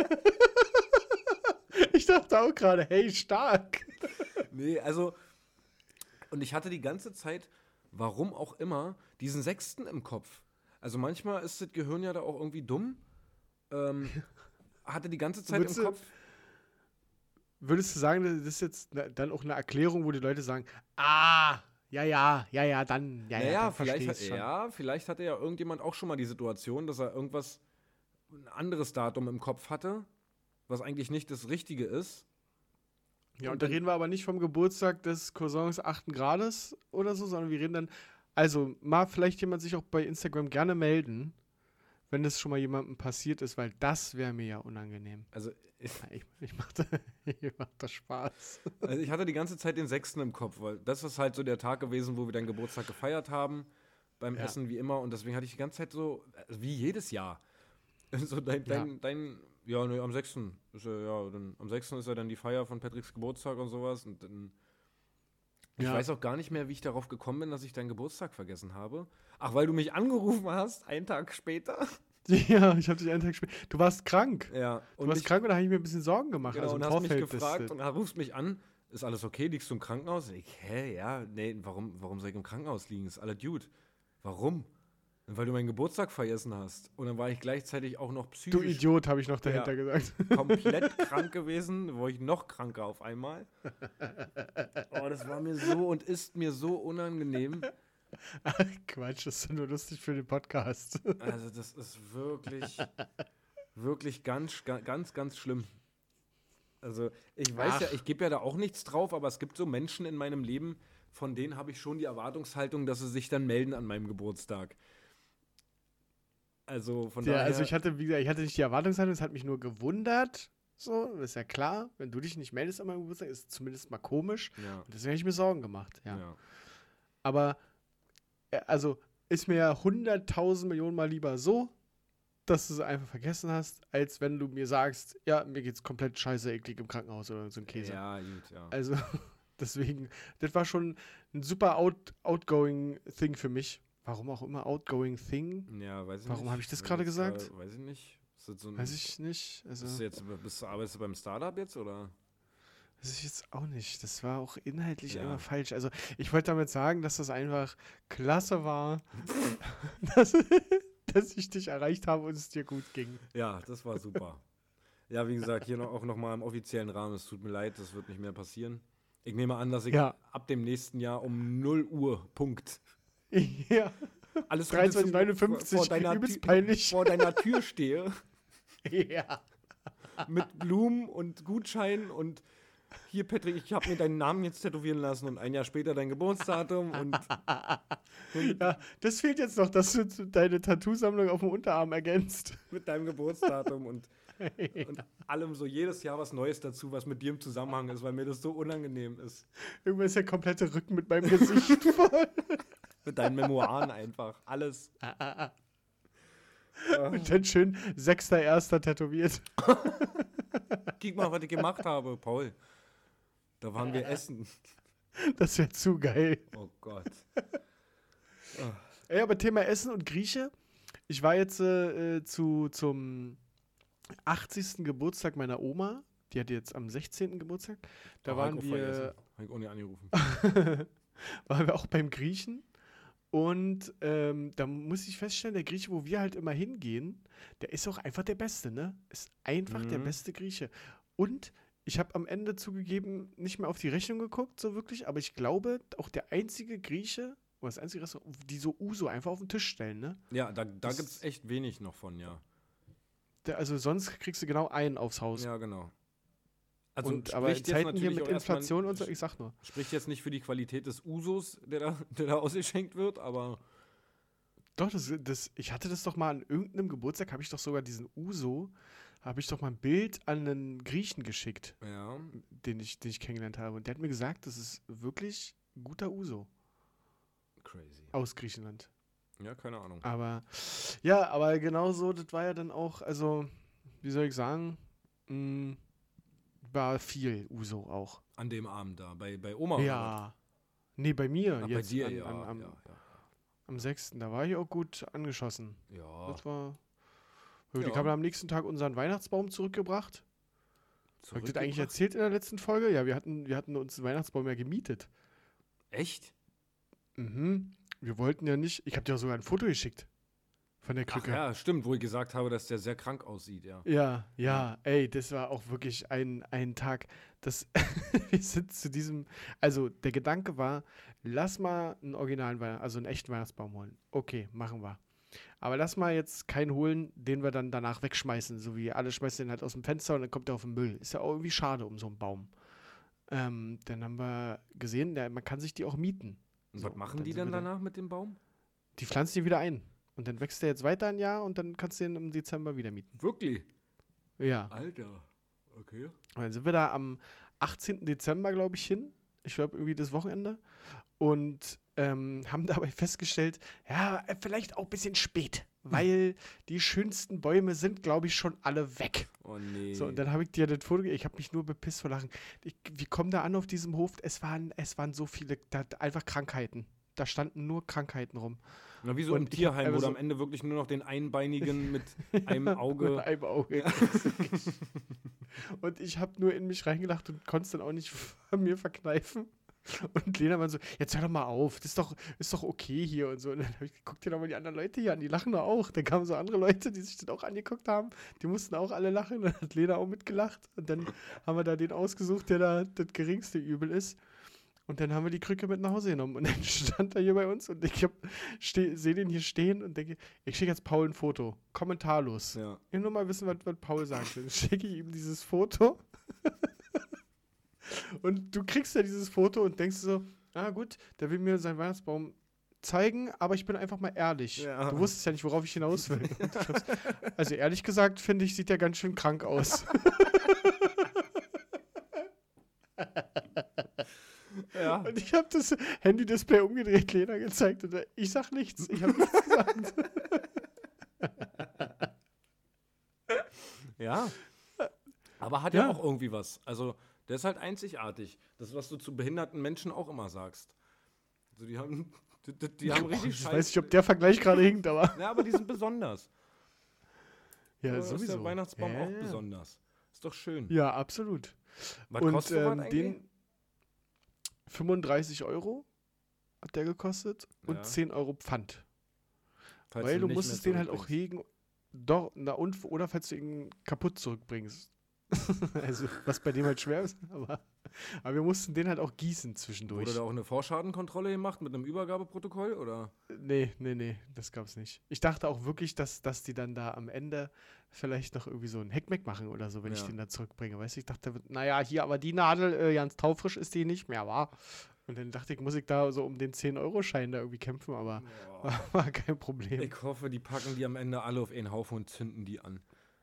Ich dachte auch gerade, hey, stark. Nee, also, und ich hatte die ganze Zeit, warum auch immer, diesen Sechsten im Kopf. Also manchmal ist das Gehirn ja da auch irgendwie dumm. Ähm, hatte die ganze Zeit Würdest im du- Kopf. Würdest du sagen, das ist jetzt ne- dann auch eine Erklärung, wo die Leute sagen, ah, ja, ja, ja, ja, dann, ja, ja, Naja, dann vielleicht, verstehe hat, ich schon. ja, vielleicht hatte ja irgendjemand auch schon mal die Situation, dass er irgendwas, ein anderes Datum im Kopf hatte, was eigentlich nicht das Richtige ist. Ja, Und und da dann- reden wir aber nicht vom Geburtstag des Cousins achten Grades oder so, sondern wir reden dann, also mal vielleicht jemand sich auch bei Instagram gerne melden, wenn das schon mal jemandem passiert ist, weil das wäre mir ja unangenehm. Also ich, Ich, ich mach da, ich mach da Spaß. also ich hatte die ganze Zeit den Sechsten im Kopf, weil das ist halt so der Tag gewesen, wo wir deinen Geburtstag gefeiert haben, beim Ja. Essen wie immer. Und deswegen hatte ich die ganze Zeit so, also wie jedes Jahr, so dein, Ja. dein, dein ja, ne, am sechsten Ist ja, ja, dann, am sechsten ist ja dann die Feier von Patricks Geburtstag und sowas. Und dann, ich Ja. weiß auch gar nicht mehr, wie ich darauf gekommen bin, dass ich deinen Geburtstag vergessen habe. Ach, weil du mich angerufen hast, einen Tag später. Ja, ich habe dich einen Tag später. Du warst krank. Ja. Du warst mich- krank und da habe ich mir ein bisschen Sorgen gemacht. Genau, also im und hast mich Vorfeld des- gefragt und rufst mich an. ist alles okay? Liegst du im Krankenhaus? Ich, hä, ja, nee, warum, warum soll ich im Krankenhaus liegen? Ist alles gut. Warum? Weil du meinen Geburtstag vergessen hast. Und dann war ich gleichzeitig auch noch psychisch. Du Idiot, habe ich noch dahinter Ja. gesagt. komplett krank gewesen, wurde ich noch kranker auf einmal. Oh, das war mir so und ist mir so unangenehm. Ach, Quatsch, das ist nur lustig für den Podcast. Also das ist wirklich, wirklich ganz, ga- ganz, ganz schlimm. Also ich weiß Ach. ja, ich gebe ja da auch nichts drauf, aber es gibt so Menschen in meinem Leben, von denen habe ich schon die Erwartungshaltung, dass sie sich dann melden an meinem Geburtstag. Also von Ja, daher, also ich hatte, wie gesagt, ich hatte nicht die Erwartungshaltung, es hat mich nur gewundert. So, ist ja klar, wenn du dich nicht meldest an meinem Geburtstag, ist es zumindest mal komisch. ja, Und deswegen habe ich mir Sorgen gemacht, ja. ja. Aber, äh, also, ist mir hunderttausend Millionen Mal lieber so, dass du es einfach vergessen hast, als wenn du mir sagst, ja, mir geht's komplett scheiße, ich lieg im Krankenhaus oder so ein Käse. Ja, gut, ja. Also, deswegen, das war schon ein super out, outgoing Thing für mich. Warum auch immer outgoing Thing? Ja, weiß ich Warum nicht. habe ich das Wenn gerade jetzt gesagt? da- Weiß ich nicht. Ist das so ein, Weiß ich nicht. Also, Bist du jetzt, bist du, arbeitest du beim Startup jetzt, oder? weiß ich jetzt auch nicht. Das war auch inhaltlich Ja. einfach falsch. Also, ich wollte damit sagen, dass das einfach klasse war, dass, dass ich dich erreicht habe und es dir gut ging. Ja, das war super. Ja, wie gesagt, hier noch, auch nochmal im offiziellen Rahmen. Es tut mir leid, das wird nicht mehr passieren. Ich nehme an, dass ich Ja. ab dem nächsten Jahr um null Uhr, Punkt. Ja, Alles Gute dreizehn zum- neunundfünfzig, vor deiner, übelst Tü- peinlich. vor deiner Tür stehe Ja. mit Blumen und Gutscheinen und hier, Patrick, ich habe mir deinen Namen jetzt tätowieren lassen und ein Jahr später dein Geburtsdatum und Ja, das fehlt jetzt noch, dass du deine Tattoo-Sammlung auf dem Unterarm ergänzt. mit deinem Geburtsdatum und, und allem so jedes Jahr was Neues dazu, was mit dir im Zusammenhang ist, weil mir das so unangenehm ist. Irgendwann ist der komplette Rücken mit meinem Gesicht voll. Mit deinen Memoiren einfach. Alles. Und dann schön sechster Erster tätowiert. Guck mal, was ich gemacht habe, Paul. Da waren wir essen. Das wäre zu geil. Oh Gott. Ey, aber Thema Essen und Grieche. Ich war jetzt äh, zu, zum achtzigsten Geburtstag meiner Oma. Die hatte jetzt am sechzehnten Geburtstag. Da Oh, waren hab ich auch wir, vergessen. Hab ich auch nicht angerufen. waren wir auch beim Griechen. Und ähm, da muss ich feststellen, der Grieche, wo wir halt immer hingehen, der ist auch einfach der Beste, ne? Ist einfach der Mhm. beste Grieche. Und ich habe am Ende zugegeben nicht mehr auf die Rechnung geguckt, so wirklich, aber ich glaube, auch der einzige Grieche, oder das einzige Restaurant, die so Uso einfach auf den Tisch stellen, ne? Ja, da, da Das- gibt es echt wenig noch von, ja. Der, also sonst kriegst du genau einen aufs Haus. Ja, genau. Also und, aber in spricht jetzt Zeiten hier natürlich mit auch erstmal- Inflation und so, ich sag nur. Spricht jetzt nicht für die Qualität des Usos, der da, der da ausgeschenkt wird, aber Doch, das, das, ich hatte das doch mal an irgendeinem Geburtstag, habe ich doch sogar diesen Uso, habe ich doch mal ein Bild an einen Griechen geschickt, ja. den ich, den ich kennengelernt habe. Und der hat mir gesagt, das ist wirklich ein guter Uso Crazy. aus Griechenland. Ja, keine Ahnung. Aber, ja, aber genau so, das war ja dann auch, also, wie soll ich sagen, mh, war viel Uso auch. An dem Abend da, bei, bei Oma. oder Ja. Nee, bei mir was? Ach, bei jetzt dir, an, ja, an, am, ja, am sechsten Da war ich auch gut angeschossen. ja. Ja. Das war. Die Ja. haben am nächsten Tag unseren Weihnachtsbaum zurückgebracht. Habe ich das eigentlich Zurückgebracht? erzählt in der letzten Folge? Ja, wir hatten, wir hatten uns den Weihnachtsbaum ja gemietet. Echt? Mhm. Wir wollten ja nicht. Ich habe dir sogar ein Foto geschickt. Von der Ach Krücke. ja, stimmt, wo ich gesagt habe, dass der sehr krank aussieht, ja. Ja, ja, ey, das war auch wirklich ein, ein Tag. Das, wir sind zu diesem, also der Gedanke war, lass mal einen originalen Weihnachts-, also einen echten Weihnachtsbaum holen. Okay, machen wir. Aber lass mal jetzt keinen holen, den wir dann danach wegschmeißen, so wie alle schmeißen den halt aus dem Fenster und dann kommt der auf den Müll. Ist ja auch irgendwie schade um so einen Baum. Ähm, dann haben wir gesehen, der, man kann sich die auch mieten. Und So, was machen dann die sind denn wir da. danach mit dem Baum? Die pflanzen die wieder ein. Und dann wächst der jetzt weiter ein Jahr und dann kannst du den im Dezember wieder mieten. Wirklich? Ja. Alter. Okay. Und dann sind wir da am achtzehnten Dezember, glaube ich, hin. Ich glaube, irgendwie das Wochenende. Und ähm, haben dabei festgestellt, ja, äh, vielleicht auch ein bisschen spät. Weil die schönsten Bäume sind, glaube ich, schon alle weg. Oh nee. So, und dann habe ich dir das Foto, ge- ich habe mich nur bepisst vor Lachen. Ich, wir kommen da an auf diesem Hof, es waren, es waren so viele, da, einfach Krankheiten. da standen nur Krankheiten rum. Na, wie so Und im ich hab Tierheim, wo einfach du so- am Ende wirklich nur noch den Einbeinigen mit einem Auge. Mit einem Auge. Und ich habe nur in mich reingelacht und konnte es dann auch nicht von mir verkneifen. Und Lena war so, jetzt hör doch mal auf, das ist doch, ist doch okay hier und so. Und dann habe ich geguckt, dir doch mal die anderen Leute hier an, die lachen doch auch. Dann kamen so andere Leute, die sich das auch angeguckt haben, die mussten auch alle lachen. Dann hat Lena auch mitgelacht. Und dann haben wir da den ausgesucht, der da das geringste Übel ist. Und dann haben wir die Krücke mit nach Hause genommen. Und dann stand er hier bei uns und ich sehe den hier stehen und denke, ich schicke jetzt Paul ein Foto. Kommentarlos. Ja. Ich will nur mal wissen, was, was Paul sagt. Dann schicke ich ihm dieses Foto. Und du kriegst ja dieses Foto und denkst so, ah gut, der will mir seinen Weihnachtsbaum zeigen, aber ich bin einfach mal ehrlich. Ja. Du wusstest ja nicht, worauf ich hinaus will. Und ich hab's- Also ehrlich gesagt, finde ich, sieht der ganz schön krank aus. Ja. Und ich habe das Handy-Display umgedreht, Lena gezeigt und ich sag nichts. Ich habe nichts gesagt. Ja. Aber hat ja. Ja. auch irgendwie was. Also, der ist halt einzigartig. Das, was du zu behinderten Menschen auch immer sagst. Also, die haben, die, die, die haben richtig Ich Scheiß. weiß nicht, ob der Vergleich gerade hinkt, aber. Ja, aber die sind besonders. Ja, Da ist sowieso. der Weihnachtsbaum ja, auch ja. besonders. Ist doch schön. Ja, absolut. Was Und kostet sowas ähm, eigentlich? den fünfunddreißig Euro hat der gekostet und Ja. zehn Euro Pfand. Falls Weil du nicht musstest mehr den halt auch zurückbringst. hegen. Doch, na und, oder falls du ihn kaputt zurückbringst. Also, was bei dem halt schwer ist, aber, aber wir mussten den halt auch gießen zwischendurch. Wurde da auch eine Vorschadenkontrolle gemacht mit einem Übergabeprotokoll? Oder? Nee, nee, nee, das gab's nicht. Ich dachte auch wirklich, dass, dass die dann da am Ende vielleicht noch irgendwie so ein Heckmeck machen oder so, wenn ich Ja. den da zurückbringe. Weißt du, ich dachte, naja, hier, aber die Nadel, äh, ganz taufrisch ist die nicht mehr, wa? Und dann dachte ich, muss ich da so um den zehn-Euro-Schein da irgendwie kämpfen, aber war, war kein Problem. Ich hoffe, die packen die am Ende alle auf einen Haufen und zünden die an.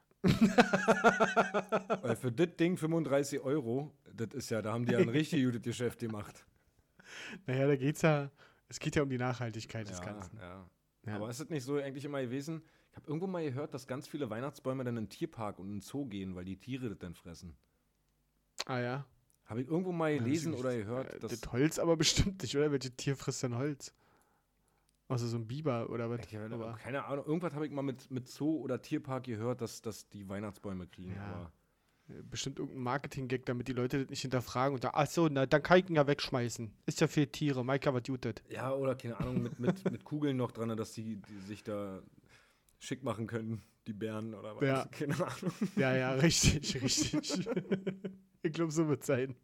Weil für das Ding fünfunddreißig Euro, das ist ja, da haben die ja ein richtig gutes Geschäft gemacht. Naja, da geht's ja, es geht ja um die Nachhaltigkeit des Ja, Ganzen. ja. Ja. Aber ist das nicht so eigentlich immer gewesen? Ich habe irgendwo mal gehört, dass ganz viele Weihnachtsbäume dann in den Tierpark und in den Zoo gehen, weil die Tiere das dann fressen. Ah ja. Habe ich irgendwo mal gelesen das- oder gehört, Äh, dass. das Holz aber bestimmt nicht, oder? Welche Tier frisst denn Holz? Außer so ein Biber oder was? Ich hab, Aber- keine Ahnung, irgendwas habe ich mal mit, mit Zoo oder Tierpark gehört, dass, dass die Weihnachtsbäume kriegen. Ja. Aber Bestimmt irgendein Marketing-Gag, damit die Leute das nicht hinterfragen und da, ach so, na, dann kann ich ihn ja wegschmeißen. Ist ja für Tiere, Maika, was jutet. ja, oder keine Ahnung, mit, mit, mit Kugeln noch dran, dass die, die sich da schick machen können, die Bären oder was. Ja. Keine Ahnung. Ja, ja, richtig, richtig. Ich glaube, so wird es sein.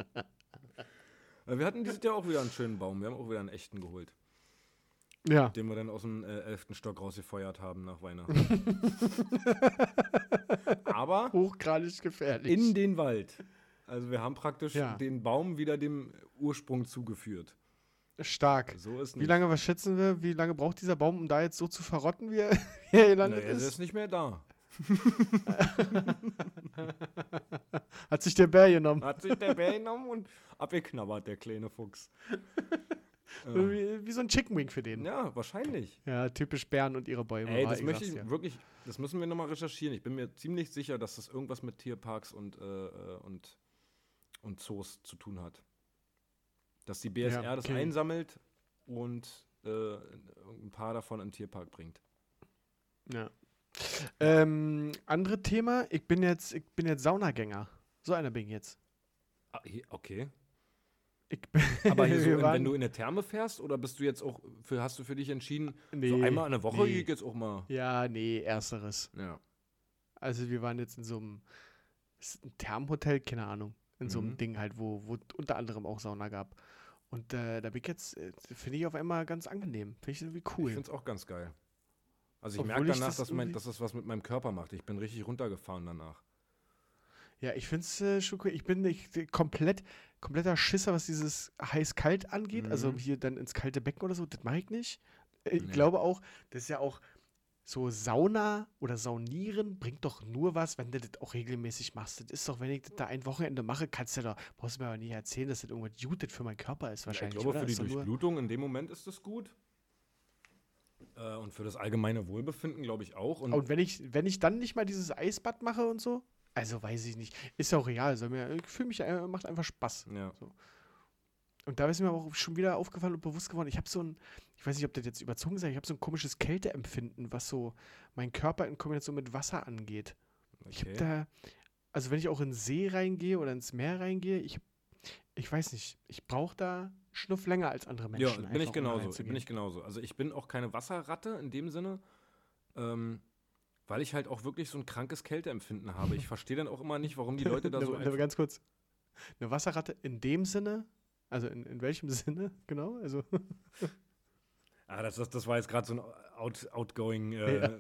Wir hatten dieses Jahr auch wieder einen schönen Baum. Wir haben auch wieder einen echten geholt, Ja. den wir dann aus dem äh, elften Stock rausgefeuert haben nach Weihnachten. Aber Hochgradig gefährlich. in den Wald. Also wir haben praktisch Ja. den Baum wieder dem Ursprung zugeführt. Stark. So ist Wie nicht. lange, was schätzen wir, wie lange braucht dieser Baum, um da jetzt so zu verrotten, wie er hier gelandet Naja, der ist? ist nicht mehr da. Hat sich der Bär genommen. Hat sich der Bär genommen und abgeknabbert, der kleine Fuchs. Ja. Wie, wie so ein Chicken Wing für den. Ja, Ja, wahrscheinlich. typisch Bären und ihre Bäume. Ey, war, das möchte ich sag's dir. wirklich, das müssen wir nochmal recherchieren. Ich bin mir ziemlich sicher, dass das irgendwas mit Tierparks und, äh, äh, und, und Zoos zu tun hat. Dass die B S R Ja, das okay. einsammelt und äh, ein paar davon in den Tierpark bringt. Ja. Ähm, andere Thema, ich bin jetzt, ich bin jetzt Saunagänger. So einer bin ich jetzt. Ah, he- okay. Ich bin, Aber hier so, wir in, waren- wenn du in eine Therme fährst, oder bist du jetzt auch, für, hast du für dich entschieden, so Nee, einmal in der Woche nee. gehe ich jetzt auch mal. Ja, nee, ersteres. Ja. Also wir waren jetzt in so einem ist ein Thermhotel, keine Ahnung. In so einem Mhm. Ding halt, wo, wo unter anderem auch Sauna gab. Und äh, da bin ich jetzt, äh, finde ich auf einmal ganz angenehm. Finde ich irgendwie Ich cool. finde es auch ganz geil. Also ich Obwohl merke ich danach, das dass, mein, irgendwie- dass das was mit meinem Körper macht. Ich bin richtig runtergefahren danach. Ja, ich finde es äh, schon cool. Ich bin nicht komplett, kompletter Schisser, was dieses heiß-kalt angeht. Also Mhm. hier dann ins kalte Becken oder so, das mache ich nicht. Äh, Ich Nee. glaube auch, das ist ja auch so Sauna oder Saunieren bringt doch nur was, wenn du das auch regelmäßig machst. Das ist doch, wenn ich das da ein Wochenende mache, kannst du doch, brauchst du mir aber nicht erzählen, dass das irgendwas Jutet für meinen Körper ist Ja, ich wahrscheinlich. glaube, oder? für die Ist doch nur- Durchblutung in dem Moment ist das gut. Äh, und für das allgemeine Wohlbefinden glaube ich auch. Und Und wenn ich, wenn ich dann nicht mal dieses Eisbad mache und so, also weiß ich nicht. Ist ja auch real. Soll mir, ich fühle mich, äh, macht einfach Spaß. ja. und da ist mir aber auch schon wieder aufgefallen und bewusst geworden, ich habe so ein, ich weiß nicht, ob das jetzt überzogen ist, ich habe so ein komisches Kälteempfinden, was so mein Körper in Kombination mit Wasser angeht. Ich habe Okay. da, also wenn ich auch in den See reingehe oder ins Meer reingehe, ich, ich weiß nicht, ich brauche da Schnuff länger als andere Ja, Menschen. bin ich einfach, um da genauso. reinzugehen. Bin ich genauso. Also ich bin auch keine Wasserratte in dem Sinne, ähm, weil ich halt auch wirklich so ein krankes Kälteempfinden habe. Ich verstehe dann auch immer nicht, warum die Leute da so Ne, ne, einfach, ganz kurz. Eine Wasserratte in dem Sinne, also in, in welchem Sinne, genau? Also Ah, das, das, das war jetzt gerade so ein out, outgoing. Äh,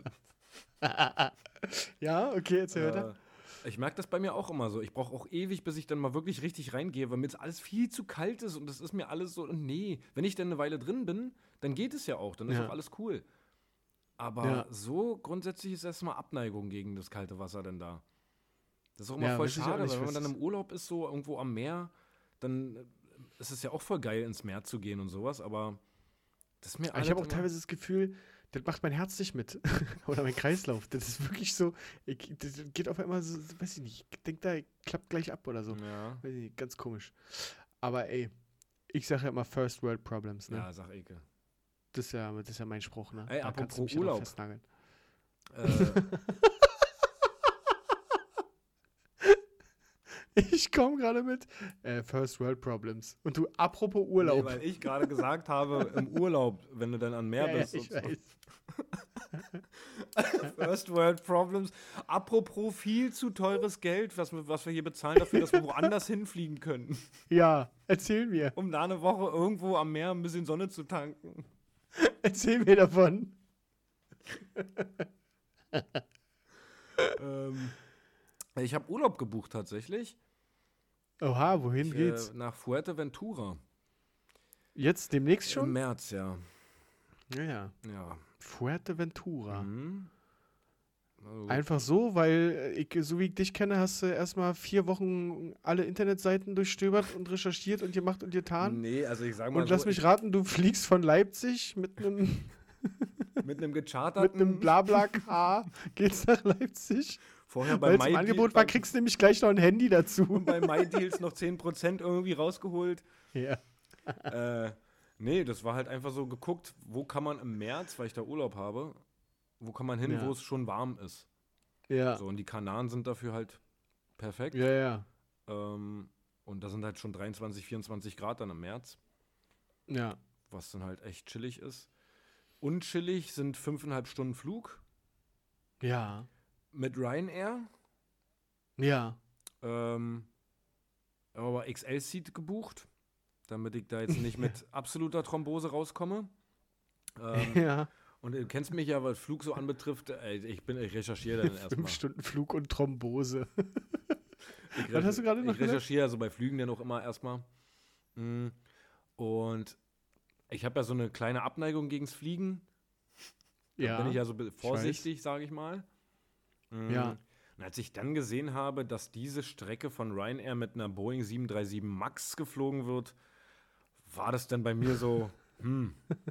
ja, okay, erzähl weiter. äh, ich merke das bei mir auch immer so. Ich brauche auch ewig, bis ich dann mal wirklich richtig reingehe, weil mir jetzt alles viel zu kalt ist und das ist mir alles so. Nee, wenn ich dann eine Weile drin bin, dann geht es ja auch. Dann ist Ja. auch alles cool. Aber Ja. so grundsätzlich ist erstmal Abneigung gegen das kalte Wasser denn da. Das ist auch immer Ja, voll weiß ich auch schade, nicht, weil wenn was man dann das- im Urlaub ist, so irgendwo am Meer, dann äh, ist es ja auch voll geil, ins Meer zu gehen und sowas, aber das ist mir Aber ich alles habe auch immer- teilweise das Gefühl, das macht mein Herz nicht mit. Oder mein Kreislauf. Das ist wirklich so, ich, das geht auf einmal so, weiß ich nicht, ich denke, da klappt gleich ab oder so. Ja, Weiß ich nicht, ganz komisch. Aber ey, ich sage ja immer First World Problems, ne? ja, sag Eke. Das, ist ja, das ist ja mein Spruch, ne? Ey, Da kannst apropos du mich ja noch Urlaub. festnageln. Äh, Ich komme gerade mit äh, First World Problems. Und du, apropos nee, Urlaub. weil ich gerade gesagt habe, im Urlaub, wenn du dann an Meer ja, ja, bist. ich und so. weiß. First World Problems. Apropos viel zu teures Geld, was, wir- was wir hier bezahlen dafür, dass wir woanders hinfliegen können, Ja, erzähl mir. um da eine Woche irgendwo am Meer ein bisschen Sonne zu tanken. Erzähl mir davon. ähm, ich habe Urlaub gebucht tatsächlich. Oha, wohin Ich, geht's? Äh, nach Fuerteventura. Jetzt demnächst Im schon? März, ja. Ja, ja. Ja. Fuerteventura. Mhm. Also, Einfach so, weil ich, so wie ich dich kenne, hast du erstmal vier Wochen alle Internetseiten durchstöbert und recherchiert und gemacht und getan. nee, also ich sag mal Und so, lass mich raten, du fliegst von Leipzig mit einem ich, mit einem mit gecharterten, einem Blabla-Car geht's nach Leipzig. vorher bei Weil es im MyDeal- Angebot war, kriegst du nämlich gleich noch ein Handy und dazu. bei MyDeals noch zehn Prozent irgendwie rausgeholt. Ja. äh, nee, das war halt einfach so geguckt, wo kann man im März, weil ich da Urlaub habe, wo kann man hin, Ja. wo es schon warm ist. Ja. So, und die Kanaren sind dafür halt perfekt. Ja, ja. Ähm, und da sind halt schon dreiundzwanzig, vierundzwanzig Grad dann im März, Ja. was dann halt echt chillig ist. Unchillig sind fünfeinhalb Stunden Flug Ja. mit Ryanair. Ja. Ähm, aber X L-Seat gebucht, damit ich da jetzt nicht mit absoluter Thrombose rauskomme. Ähm, Ja. und du kennst mich ja, was Flug so anbetrifft. Ey, ich, bin, ich recherchiere dann erstmal. Fünf Stunden Flug und Thrombose. Ich Was hast du gerade noch Ich gesagt? recherchiere also bei Flügen dann auch immer erstmal. Mm, Und ich habe ja so eine kleine Abneigung gegens Fliegen. Da Ja. bin ich ja so be- vorsichtig, sage ich mal. Mm, Ja. Und als ich dann gesehen habe, dass diese Strecke von Ryanair mit einer Boeing sieben drei sieben MAX geflogen wird, war das dann bei mir so, hm.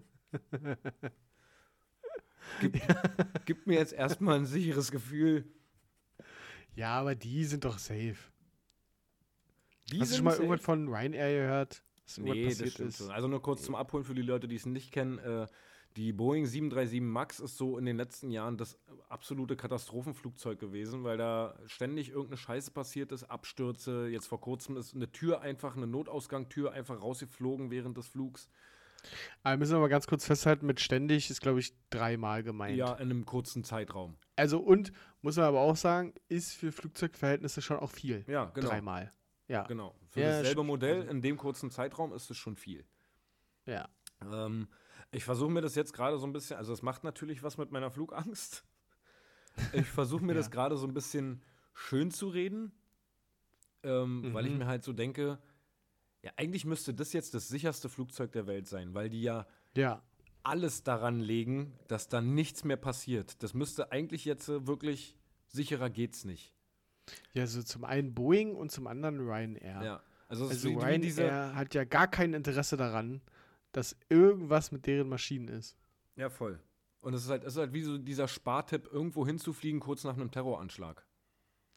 Gib, gib mir jetzt erstmal ein sicheres Gefühl. Ja, aber die sind doch safe. Die Hast du sind schon mal safe. irgendwas von Ryanair gehört? Was irgendwas Nee, das passiert stimmt ist? schon. Also nur kurz zum Abholen für die Leute, die es nicht kennen. Äh, die Boeing sieben drei sieben MAX ist so in den letzten Jahren das absolute Katastrophenflugzeug gewesen, weil da ständig irgendeine Scheiße passiert ist, Abstürze. Jetzt vor kurzem ist eine Tür einfach, eine Notausgangstür einfach rausgeflogen während des Flugs. Aber müssen wir mal ganz kurz festhalten, mit ständig ist, glaube ich, dreimal gemeint. Ja, in einem kurzen Zeitraum. Also und, muss man aber auch sagen, ist für Flugzeugverhältnisse schon auch viel. Ja, genau. Dreimal. Ja. Genau. Für Ja, dasselbe stimmt. Modell Also- in dem kurzen Zeitraum ist es schon viel. Ja. Ähm, ich versuche mir das jetzt gerade so ein bisschen, also es macht natürlich was mit meiner Flugangst. Ich versuche mir Ja. das gerade so ein bisschen schön zu reden, ähm, weil ich Mhm. mir halt so denke, ja, eigentlich müsste das jetzt das sicherste Flugzeug der Welt sein, weil die ja Ja. alles daran legen, dass da nichts mehr passiert. Das müsste eigentlich jetzt äh, wirklich, sicherer geht's nicht. Ja, so zum einen Boeing und zum anderen Ryanair. Ja. Also, es Also ist wie, wie Ryanair diese. hat ja gar kein Interesse daran, dass irgendwas mit deren Maschinen ist. Ja, voll. Und es ist halt, es ist halt wie so dieser Spartipp, irgendwo hinzufliegen, kurz nach einem Terroranschlag.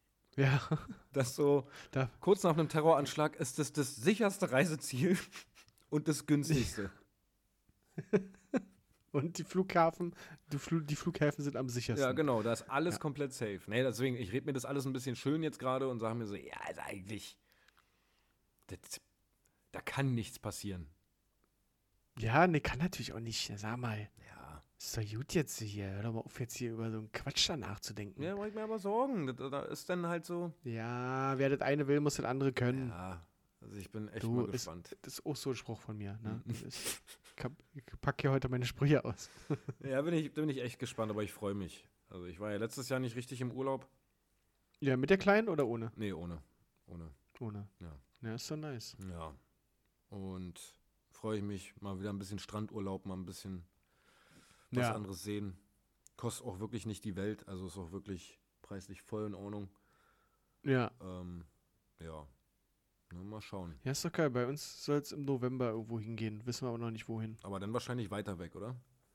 Ja. Das so, Da- kurz nach einem Terroranschlag ist das das sicherste Reiseziel. und das günstigste. Und die Flughafen, die, Fl- die Flughäfen sind am sichersten. Ja, genau, da ist alles Ja. komplett safe. Nee, deswegen, ich rede mir das alles ein bisschen schön jetzt gerade und sage mir so, ja, also eigentlich, das, da kann nichts passieren. Ja, ne, kann natürlich auch nicht. Sag mal, Ja. ist doch gut jetzt hier. Hör doch mal auf, jetzt hier über so einen Quatsch da nachzudenken. Ja, mach ich mir aber Sorgen. Da, da ist dann halt so, Ja, wer das eine will, muss das andere können. ja, also ich bin echt Du, mal ist- gespannt. Das ist auch so ein Spruch von mir. Ne? Mhm. Das ist, ich, hab, ich pack hier heute meine Sprüche aus. Ja, bin ich, bin ich echt gespannt, aber ich freue mich. Also ich war ja letztes Jahr nicht richtig im Urlaub. Ja, mit der Kleinen oder ohne? Nee, ohne. Ohne. Ohne. Ja. Ja, ist doch nice. Ja. Und freue ich mich, mal wieder ein bisschen Strandurlaub, mal ein bisschen was Ja. anderes sehen. Kostet auch wirklich nicht die Welt, also ist auch wirklich preislich voll in Ordnung. Ja. Ähm, ja. Na, mal schauen. Ja, ist doch geil. Bei uns soll es im November irgendwo hingehen. Wissen wir aber noch nicht wohin. Aber dann wahrscheinlich weiter weg, oder?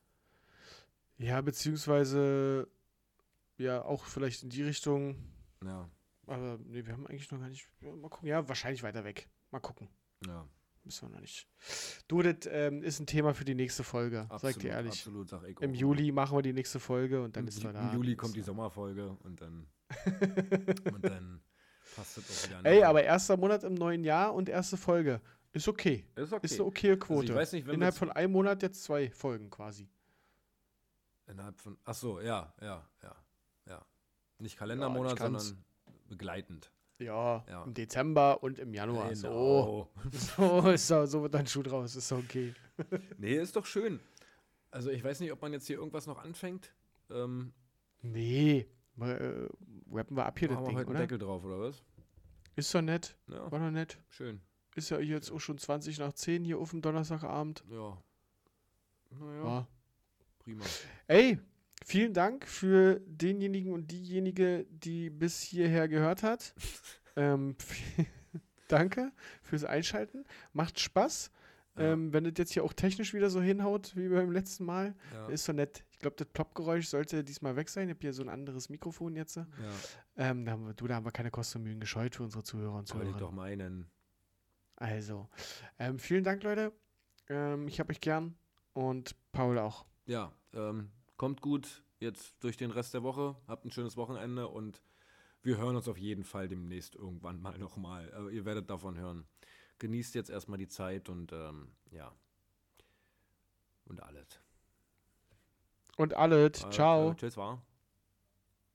Ja, beziehungsweise ja, auch vielleicht in die Richtung. Ja. Aber nee, wir haben eigentlich noch gar nicht. Ja, mal gucken. Ja, wahrscheinlich weiter weg. Mal gucken. Ja. Wissen wir noch nicht. Du, das ähm, ist ein Thema für die nächste Folge. Absolut, Sag dir ehrlich. Absolut, sag ich Im auch. Juli machen wir die nächste Folge und dann Im, ist Ju- wir da. Im Juli kommt die Sommerfolge und dann, und dann passt das auch wieder. Ey, nach. aber erster Monat im neuen Jahr und erste Folge. Ist okay. ist okay. Ist eine okaye Quote. Also ich weiß nicht, wenn Innerhalb wir's- von einem Monat jetzt zwei Folgen quasi. Innerhalb von. Ach so, ja, ja, ja, ja. Nicht Kalendermonat, ich kann's. sondern begleitend. Ja, Ja. im Dezember und im Januar. Genau. So, so, ist so, so wird dann Schuh draus. Ist okay. Nee, ist doch schön. Also ich weiß nicht, ob man jetzt hier irgendwas noch anfängt. Ähm, Nee. Mal, äh, rappen wir ab hier das haben wir Ding, heute einen oder? Deckel drauf, oder was? Ist doch nett. Ja, War doch nett. schön. Ist ja jetzt auch schon zwanzig nach zehn hier auf dem Donnerstagabend. Ja. Naja, Ja. prima. Ey, vielen Dank für denjenigen und diejenige, die bis hierher gehört hat. ähm, danke fürs Einschalten. Macht Spaß. Ja, Ähm, wenn das jetzt hier auch technisch wieder so hinhaut wie beim letzten Mal, ja, ist so nett. Ich glaube, das Ploppgeräusch sollte diesmal weg sein. Ich habe hier so ein anderes Mikrofon jetzt. ja. Ähm, da haben wir, du, da haben wir keine Kosten und Mühen gescheut für unsere Zuhörer und Wollte ich doch Zuhörer. meinen. Also, ähm, vielen Dank, Leute. Ähm, ich habe euch gern und Paul auch. Ja, ähm, kommt gut jetzt durch den Rest der Woche. Habt ein schönes Wochenende und wir hören uns auf jeden Fall demnächst irgendwann mal nochmal. Äh, ihr werdet davon hören. Genießt jetzt erstmal die Zeit und ähm, ja. Und alles. Und alle, Äh, ciao. Äh, tschüss, war.